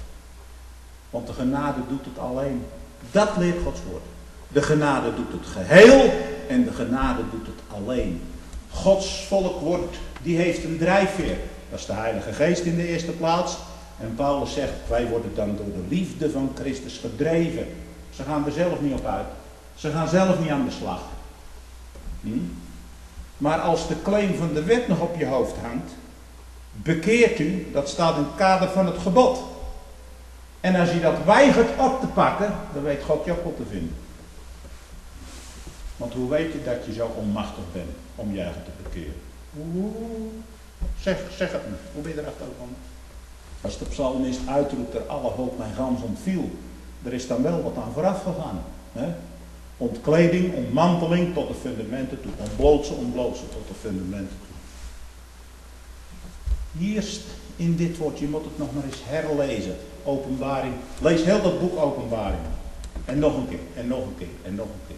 Want de genade doet het alleen. Dat leert Gods woord. De genade doet het geheel en de genade doet het alleen. Gods volk wordt, die heeft een drijfveer. Dat is de Heilige Geest in de eerste plaats. En Paulus zegt, wij worden dan door de liefde van Christus gedreven. Ze gaan er zelf niet op uit. Ze gaan zelf niet aan de slag. Hm? Maar als de claim van de wet nog op je hoofd hangt, bekeert u, dat staat in het kader van het gebod. En als je dat weigert op te pakken, dan weet God je ook wat te vinden. Want hoe weet je dat je zo onmachtig bent om je eigen te bekeren? Oeh, zeg, zeg het me, hoe ben je erachter gekomen? Als de psalmist uitroept, er alle hoop mijn gans ontviel, er is dan wel wat aan vooraf gegaan. Hè? Ontkleding, ontmanteling tot de fundamenten toe. Ontblootsen, ontblootsen tot de fundamenten toe. Hier in dit woord, je moet het nog maar eens herlezen. Openbaring. Lees heel dat boek Openbaring. En nog een keer, en nog een keer, en nog een keer.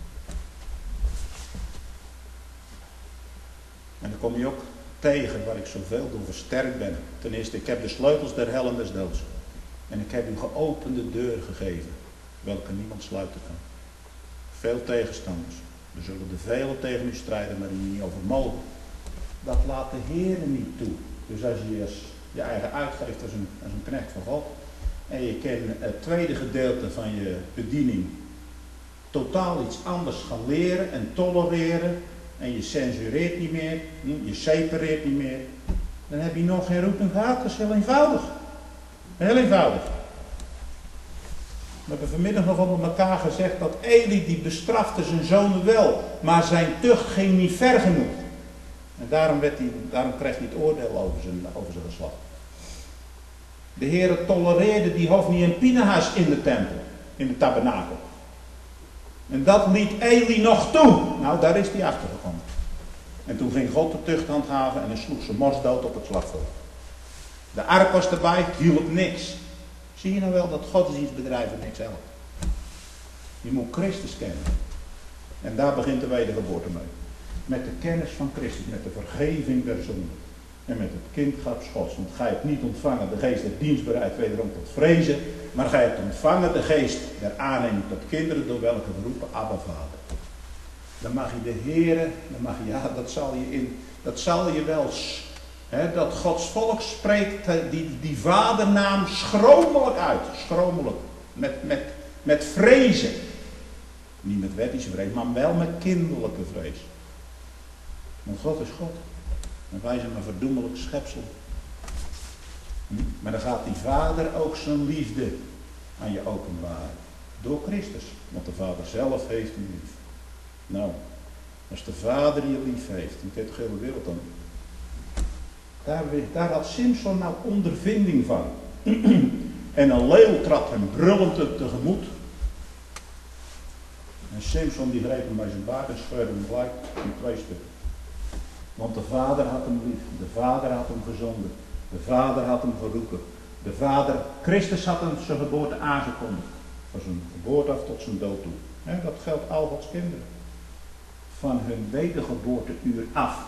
En dan kom je ook tegen waar ik zoveel door versterkt ben. Ten eerste, ik heb de sleutels der hel en des doods. En ik heb u geopende deur gegeven, welke niemand sluiten kan. Veel tegenstanders. Er zullen er velen tegen u strijden, maar die niet over mogen. Dat laat de Heer niet toe. Dus als je als je eigen uitgeeft als een, als een knecht van God, en je kan het tweede gedeelte van je bediening totaal iets anders gaan leren en tolereren, en je censureert niet meer, je separeert niet meer, dan heb je nog geen roeping gehad. Dat is heel eenvoudig. Heel eenvoudig. We hebben vanmiddag nog onder elkaar gezegd dat Eli die bestrafte zijn zonen wel, maar zijn tucht ging niet ver genoeg. En daarom, werd hij, daarom kreeg hij het oordeel over zijn, over zijn geslacht. De Heer tolereerde die Hofni en Pinehas in de tempel, in de tabernakel. En dat liet Eli nog toe. Nou, daar is hij achter gekomen. En toen ging God de tucht handhaven en hij sloeg ze morsdood op het slagveld. De ark was erbij, hielp niks. Zie je nou wel dat godsdienstbedrijven niks helpt? Je moet Christus kennen. En daar begint de wedergeboorte mee. Met de kennis van Christus, met de vergeving der zonden. En met het kindschap Gods. Want gij hebt niet ontvangen de geest der dienstbereid wederom tot vrezen. Maar gij hebt ontvangen de geest der aanneming tot kinderen, door welke we roepen Abba Vader. Dan mag je de Heere, dan mag je, ja, dat zal je in, dat zal je wel, hè, dat Gods volk spreekt die, die vadernaam schromelijk uit. Schromelijk. Met, met, met vrezen. Niet met wettische vrees, maar wel met kinderlijke vrees. Want God is God. En wij zijn maar verdoemelijk schepsel. Hm? Maar dan gaat die vader ook zijn liefde aan je openbaren. Door Christus. Want de vader zelf heeft u lief. Nou, als de vader je lief heeft, dan kent de hele wereld dan. Daar, daar had Simson nou ondervinding van. En een leeuw trad hem brullend tegemoet. En Simson die greep hem bij zijn baard en scheurde hem gelijk in twee stukken. Want de vader had hem lief, de vader had hem gezonden, de vader had hem geroepen. De vader, Christus had hem zijn geboorte aangekondigd. Van zijn geboorte af tot zijn dood toe. He, dat geldt al Gods kinderen. Van hun wedergeboorteuur af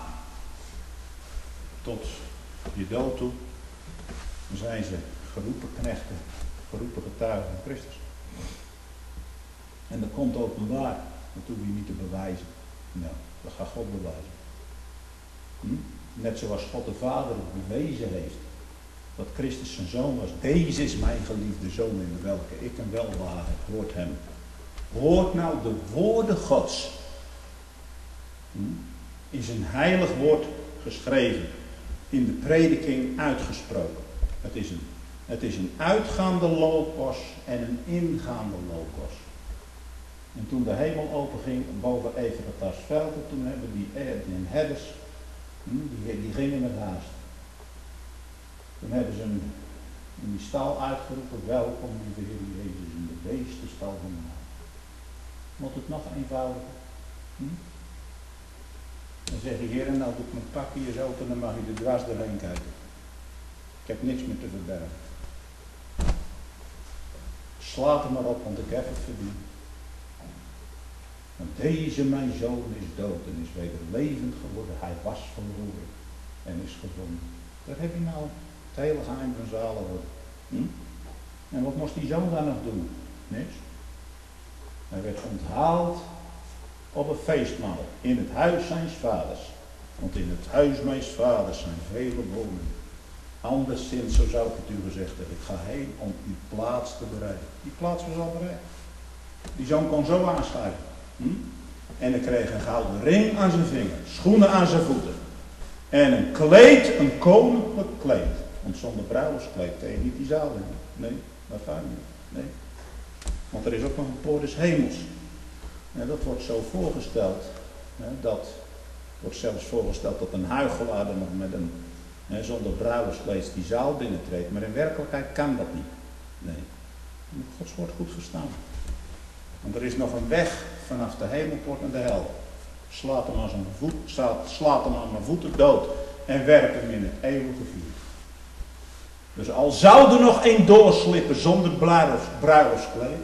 tot je dood toe zijn ze geroepen knechten, geroepen getuigen van Christus. En dat komt openbaar. Dat hoef je niet te bewijzen. Nou, dat gaat God bewijzen. Hm? Net zoals God de Vader bewezen heeft dat Christus zijn zoon was. Deze is mijn geliefde zoon in welke ik een welbehagen heb. Hoort hem. Hoort nou de woorden Gods. Hm? In zijn heilig woord geschreven. In de prediking uitgesproken. Het is een, het is een uitgaande logos en een ingaande logos. En toen de hemel openging boven Ephrathas velden, toen hebben die, die herders, die, die gingen met haast. Toen hebben ze een, in die stal uitgeroepen, welkom lieve Heer Jezus in de beestenstal van de naam. Moet het nog eenvoudiger? Hm? Dan zeg je, Heer, nou doe ik mijn pakje eens open, dan mag je er dwars doorheen kijken. Ik heb niks meer te verbergen. Slaat er maar op, want ik heb het verdiend. Want deze mijn zoon is dood en is weder levend geworden. Hij was verloren en is gevonden. Daar heb je nou het hele geheim van zaligheid. Hm? En wat moest die zoon dan nog doen? Niks. Hij werd onthaald op een feestmaal in het huis zijns vaders. Want in het huis mijns vaders zijn vele woningen. Anderszins, zo zou ik het u gezegd hebben, ik ga heen om uw plaats te bereiden. Die plaats was al bereid. Die zoon kon zo aanschuiven. Hm? En hij kreeg een gouden ring aan zijn vinger, schoenen aan zijn voeten. En een kleed, een koninklijk kleed. Want zonder bruiloftskleed kan je niet die zaal in. Nee, dat gaat niet. Nee. Want er is ook nog een poort des hemels. En dat wordt zo voorgesteld. Hè, dat wordt zelfs voorgesteld dat een huichelaar er nog met een, hè, zonder bruiloftskleed die zaal binnentreedt. Maar in werkelijkheid kan dat niet. Nee. Je moet Gods woord goed verstaan. Want er is nog een weg vanaf de hemelpoort naar de hel. Slaat hem aan zijn voet, slaat, slaat hem aan mijn voeten dood en werp hem in het eeuwige vuur. Dus al zou er nog één doorslippen zonder bruiloftskleed,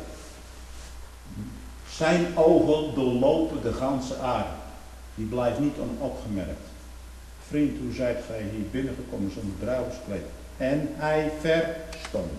zijn ogen doorlopen de ganse aarde. Die blijft niet onopgemerkt. Vriend, hoe zijt gij hier binnengekomen zonder bruiloftskleed? En hij verstomde.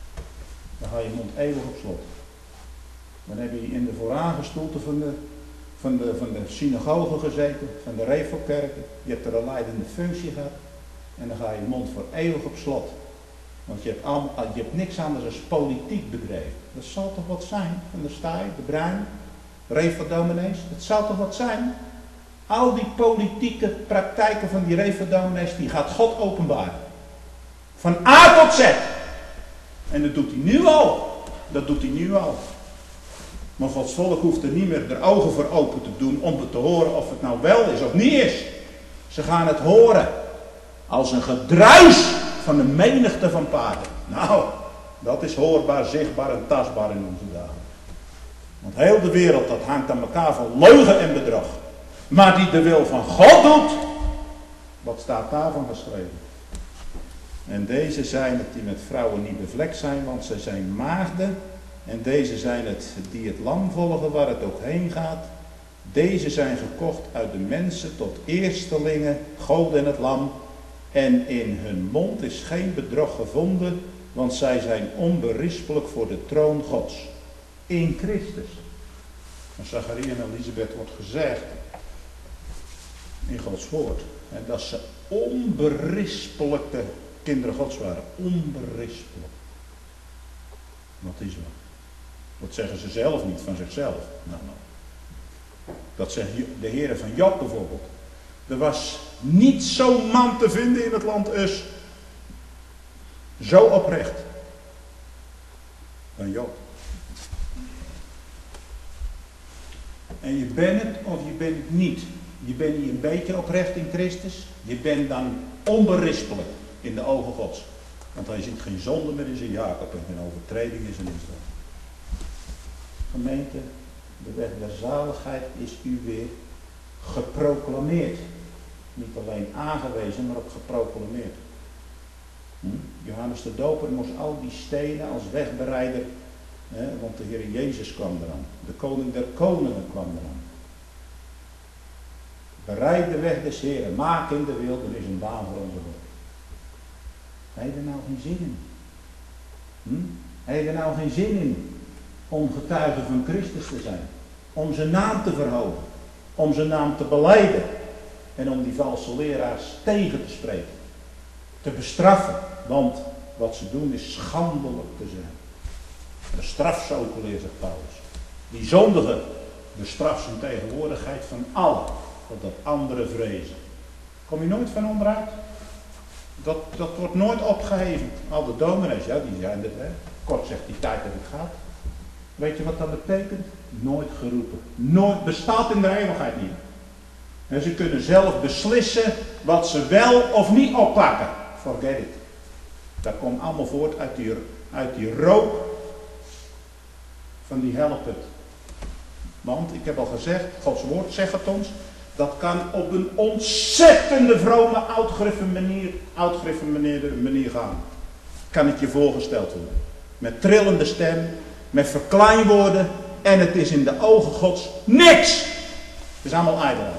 Dan ga je mond eeuwig op slot. Dan heb je in de vooraangestoelte van de, van de, van de synagoge gezeten, van de Revelkerken. Je hebt er een leidende functie gehad. En dan ga je mond voor eeuwig op slot. Want je hebt, al, je hebt niks anders dan politiek bedreven. Dat zal toch wat zijn? Van de Staaij, de Bruin, Reveldominees. Dat zal toch wat zijn? Al die politieke praktijken van die Reveldominees, die gaat God openbaren. Van A tot Z. En dat doet hij nu al. Dat doet hij nu al. Maar Gods volk hoeft er niet meer de ogen voor open te doen om het te horen of het nou wel is of niet is. Ze gaan het horen als een gedruis van een menigte van paarden. Nou, dat is hoorbaar, zichtbaar en tastbaar in onze dagen. Want heel de wereld, dat hangt aan elkaar van leugen en bedrog. Maar die de wil van God doet, wat staat daarvan geschreven? En deze zijn het die met vrouwen niet bevlekt zijn, want zij zijn maagden. En deze zijn het die het lam volgen waar het ook heen gaat. Deze zijn gekocht uit de mensen tot eerstelingen, God en het lam. En in hun mond is geen bedrog gevonden, want zij zijn onberispelijk voor de troon Gods. In Christus. Van Zacharia en Elisabeth wordt gezegd in Gods woord. En dat ze onberispelijke kinderen Gods waren. Onberispelijk. Wat is dat? Dat zeggen ze zelf niet van zichzelf. Nou, nou. Dat zegt de Heer van Job bijvoorbeeld. Er was niet zo'n man te vinden in het land Us. Zo oprecht. Dan Job. En je bent het of je bent het niet. Je bent niet een beetje oprecht in Christus. Je bent dan onberispelijk in de ogen Gods. Want hij ziet geen zonde meer in zijn Jacob en geen overtreding in zijn Israël. Gemeente, de weg der zaligheid is u weer geproclameerd. Niet alleen aangewezen, maar ook geproclameerd. Hm? Johannes de Doper moest al die stenen als wegbereider, hè, want de Heer Jezus kwam eraan. De koning der koningen kwam eraan. Bereid de weg des Heeren, maak in de wildernis een baan voor onze God. Heb je er nou geen zin in? Hm? Heb je er nou geen zin in om getuige van Christus te zijn? Om zijn naam te verhogen. Om zijn naam te belijden. En om die valse leraars tegen te spreken. Te bestraffen. Want wat ze doen is schandelijk te zijn. De strafzokeler, zegt Paulus. Die zondigen bestraft zijn tegenwoordigheid van allen. Opdat anderen vrezen. Kom je nooit van onderuit? Dat, dat wordt nooit opgeheven. Al de dominees, ja, die zijn het, hè. Kort zegt die tijd dat het gaat. Weet je wat dat betekent? Nooit geroepen. Nooit, bestaat in de eeuwigheid niet. En ze kunnen zelf beslissen wat ze wel of niet oppakken. Forget it. Dat komt allemaal voort uit die, uit die rook van die helput. Want, ik heb al gezegd, Gods woord zegt het ons, dat kan op een ontzettende vrome, oudgriffen manier, oudgriffen manier, manier gaan. Kan het je voorgesteld worden. Met trillende stem, met verkleinwoorden, en het is in de ogen Gods niks. Het is allemaal ijdelheid.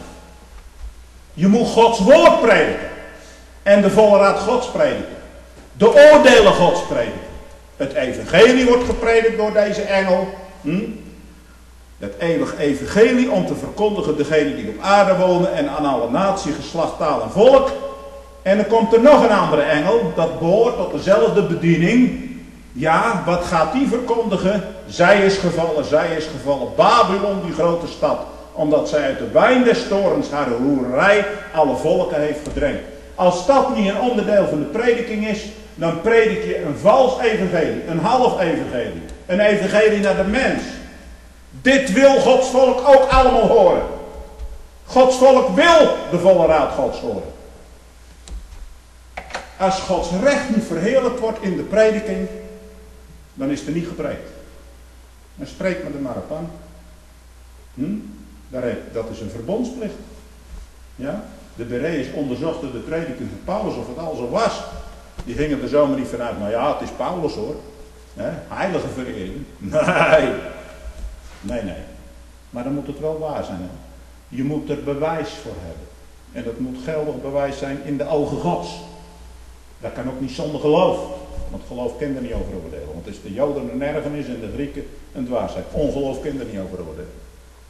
Je moet Gods woord prediken. En de volle raad Gods prediken. De oordelen Gods prediken. Het evangelie wordt gepredikt door deze engel. Hm? Het eeuwig evangelie om te verkondigen degenen die op aarde wonen en aan alle natie, geslacht, taal en volk. En dan komt er nog een andere engel, dat behoort tot dezelfde bediening. Ja, wat gaat die verkondigen? Zij is gevallen, zij is gevallen. Babylon, die grote stad. Omdat zij uit de wijn des torens haar hoerij alle volken heeft gedrenkt. Als dat niet een onderdeel van de prediking is, dan predik je een vals evangelie. Een half evangelie. Een evangelie naar de mens. Dit wil Gods volk ook allemaal horen. Gods volk wil de volle raad Gods horen. Als Gods recht niet verheerlijkt wordt in de prediking, dan is er niet gepreekt. Dan spreekt men er maar op aan. Hm? Dat is een verbondsplicht. Ja? De Bereërs onderzochten de prediking van Paulus of het al zo was. Die gingen er zomaar niet vanuit. Nou ja, het is Paulus hoor. He? Heilige verering. Nee. Nee, nee. Maar dan moet het wel waar zijn. Hè? Je moet er bewijs voor hebben. En dat moet geldig bewijs zijn in de ogen Gods. Dat kan ook niet zonder geloof. Want geloof kan er niet over oordelen. Want het is de Joden een ergernis en de Grieken een dwaasheid. Ongeloof kan er niet over oordelen.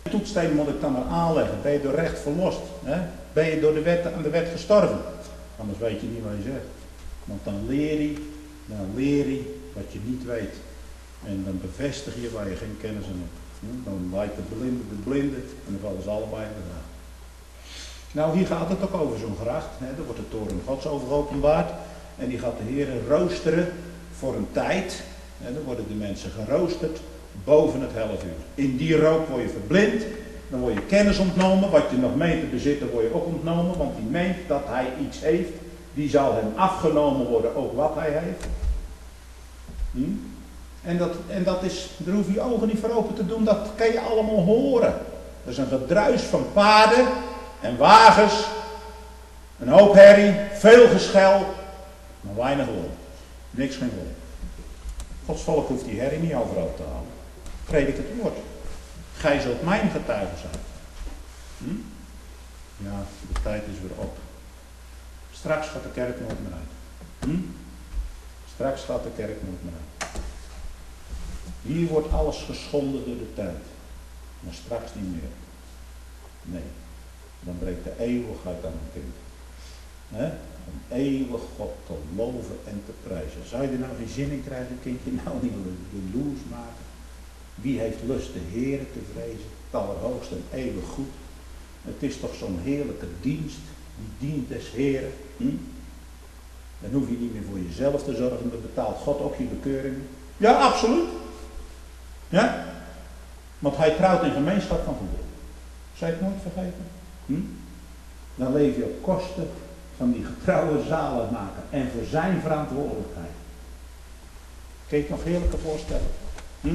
toetssteen moet ik dan maar aanleggen? Ben je door recht verlost? Hè? Ben je door de wet aan de wet gestorven? Anders weet je niet wat je zegt. Want dan leer je, dan leer je wat je niet weet. En dan bevestig je waar je geen kennis aan hebt. Dan lijkt de blinde de blinde en dan vallen ze allebei in de gracht. Nou, hier gaat het ook over zo'n gracht. Hè. Er wordt de toren Gods over geopenbaard. En die gaat de Heer roosteren voor een tijd. En dan worden de mensen geroosterd boven het half uur. In die rook word je verblind. Dan word je kennis ontnomen. Wat je nog meent te bezitten, word je ook ontnomen. Want die meent dat hij iets heeft. Die zal hem afgenomen worden, ook wat hij heeft. Hm? En, dat, en dat is, daar hoef je je ogen niet voor open te doen. Dat kan je allemaal horen. Dat is een gedruis van paarden en wagens. Een hoop herrie, veel geschel. Maar weinig lol. Niks geen lol. Gods volk hoeft die herrie niet overal te halen. Predik het woord. Gij zult mijn getuige zijn. Hm? Ja, de tijd is weer op. Straks gaat de kerk nooit meer uit. Hm? Straks gaat de kerk nooit meer uit. Hier wordt alles geschonden door de tijd. Maar straks niet meer. Nee. Dan breekt de eeuwigheid aan een kind. He? Om eeuwig God te loven en te prijzen. Zou je er nou geen zin in krijgen, kindje? Nou niet de loers maken. Wie heeft lust de Heere te vrezen? Het allerhoogste en eeuwig goed. Het is toch zo'n heerlijke dienst. Die dient des Heeren. Hm? Dan hoef je niet meer voor jezelf te zorgen. Dan betaalt God ook je bekeuringen. Ja, absoluut. Ja? Want hij trouwt in gemeenschap van goederen. Zou je het nooit vergeten? Hm? Dan leef je op kosten van die getrouwe zaligmaker. En voor zijn verantwoordelijkheid. Kun je het nog heerlijker voorstellen? Hm?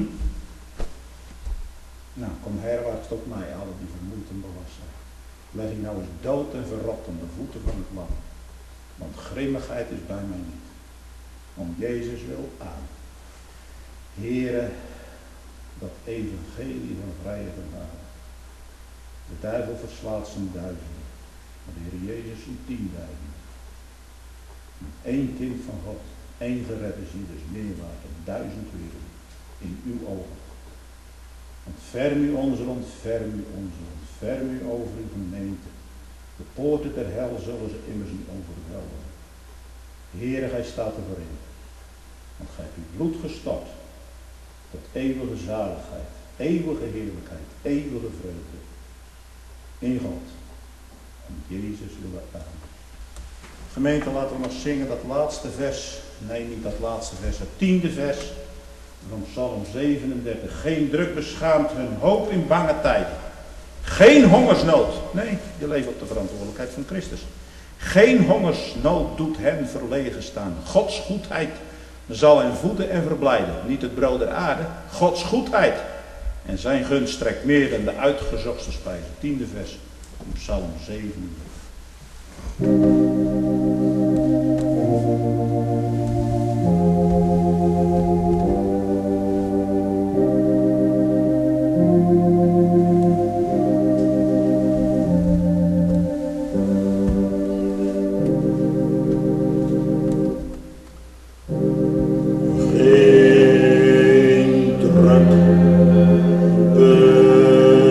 Nou, kom herwaarts tot mij, alle die vermoeid en belast zijn. Leg ik nou eens dood en verrot aan de voeten van het lam. Want grimmigheid is bij mij niet. Om Jezus wil aan. Heere, dat evangelie van vrije genade. De duivel verslaat zijn duizenden. Maar de Heer Jezus zijn tienduizenden. Eén kind van God, één geredde ziel is meer waard dan duizend werelden in uw ogen. Ontferm u ons rond, ontferm u ons rond, ontferm u over uw gemeente. De poorten der hel zullen ze immers niet overweldigen. Heere, gij staat ervoor in. Want gij hebt uw bloed gestort tot eeuwige zaligheid, eeuwige heerlijkheid, eeuwige vreugde. In God. En Jezus willen aan. Gemeente, laten we nog zingen dat laatste vers. Nee, niet dat laatste vers, het tiende vers. Van Psalm zevenendertig. Geen druk beschaamt hun hoop in bange tijden. Geen hongersnood. Nee, je leeft op de verantwoordelijkheid van Christus. Geen hongersnood doet hen verlegen staan. Gods goedheid zal hen voeden en verblijden. Niet het brood der aarde, Gods goedheid. En zijn gunst strekt meer dan de uitgezochte spijzen. Tiende vers van Psalm zevenendertig.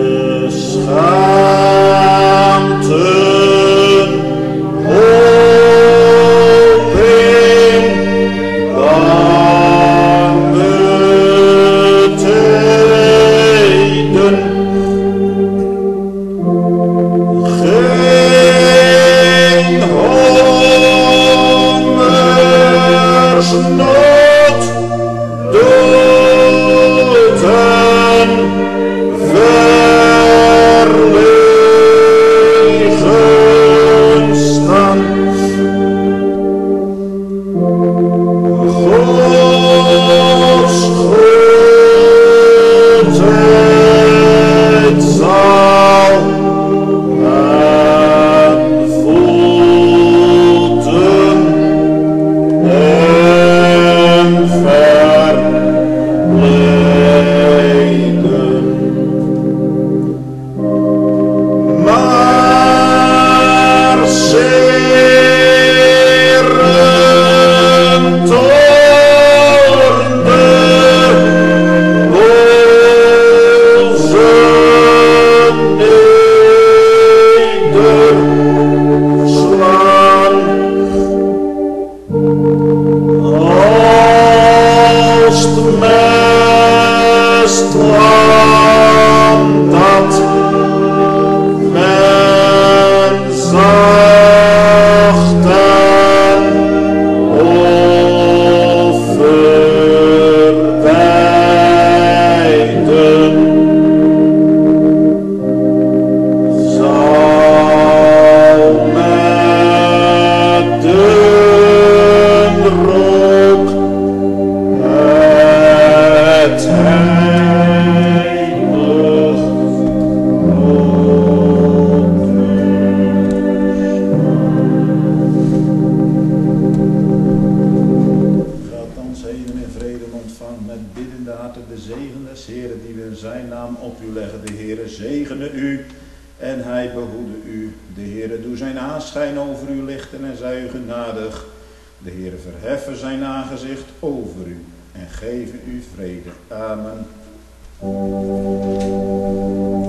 Oh hij behoede u. De Heere doe zijn aanschijn over u lichten en zij u genadig. De Heere verheffen zijn aangezicht over u en geven u vrede. Amen.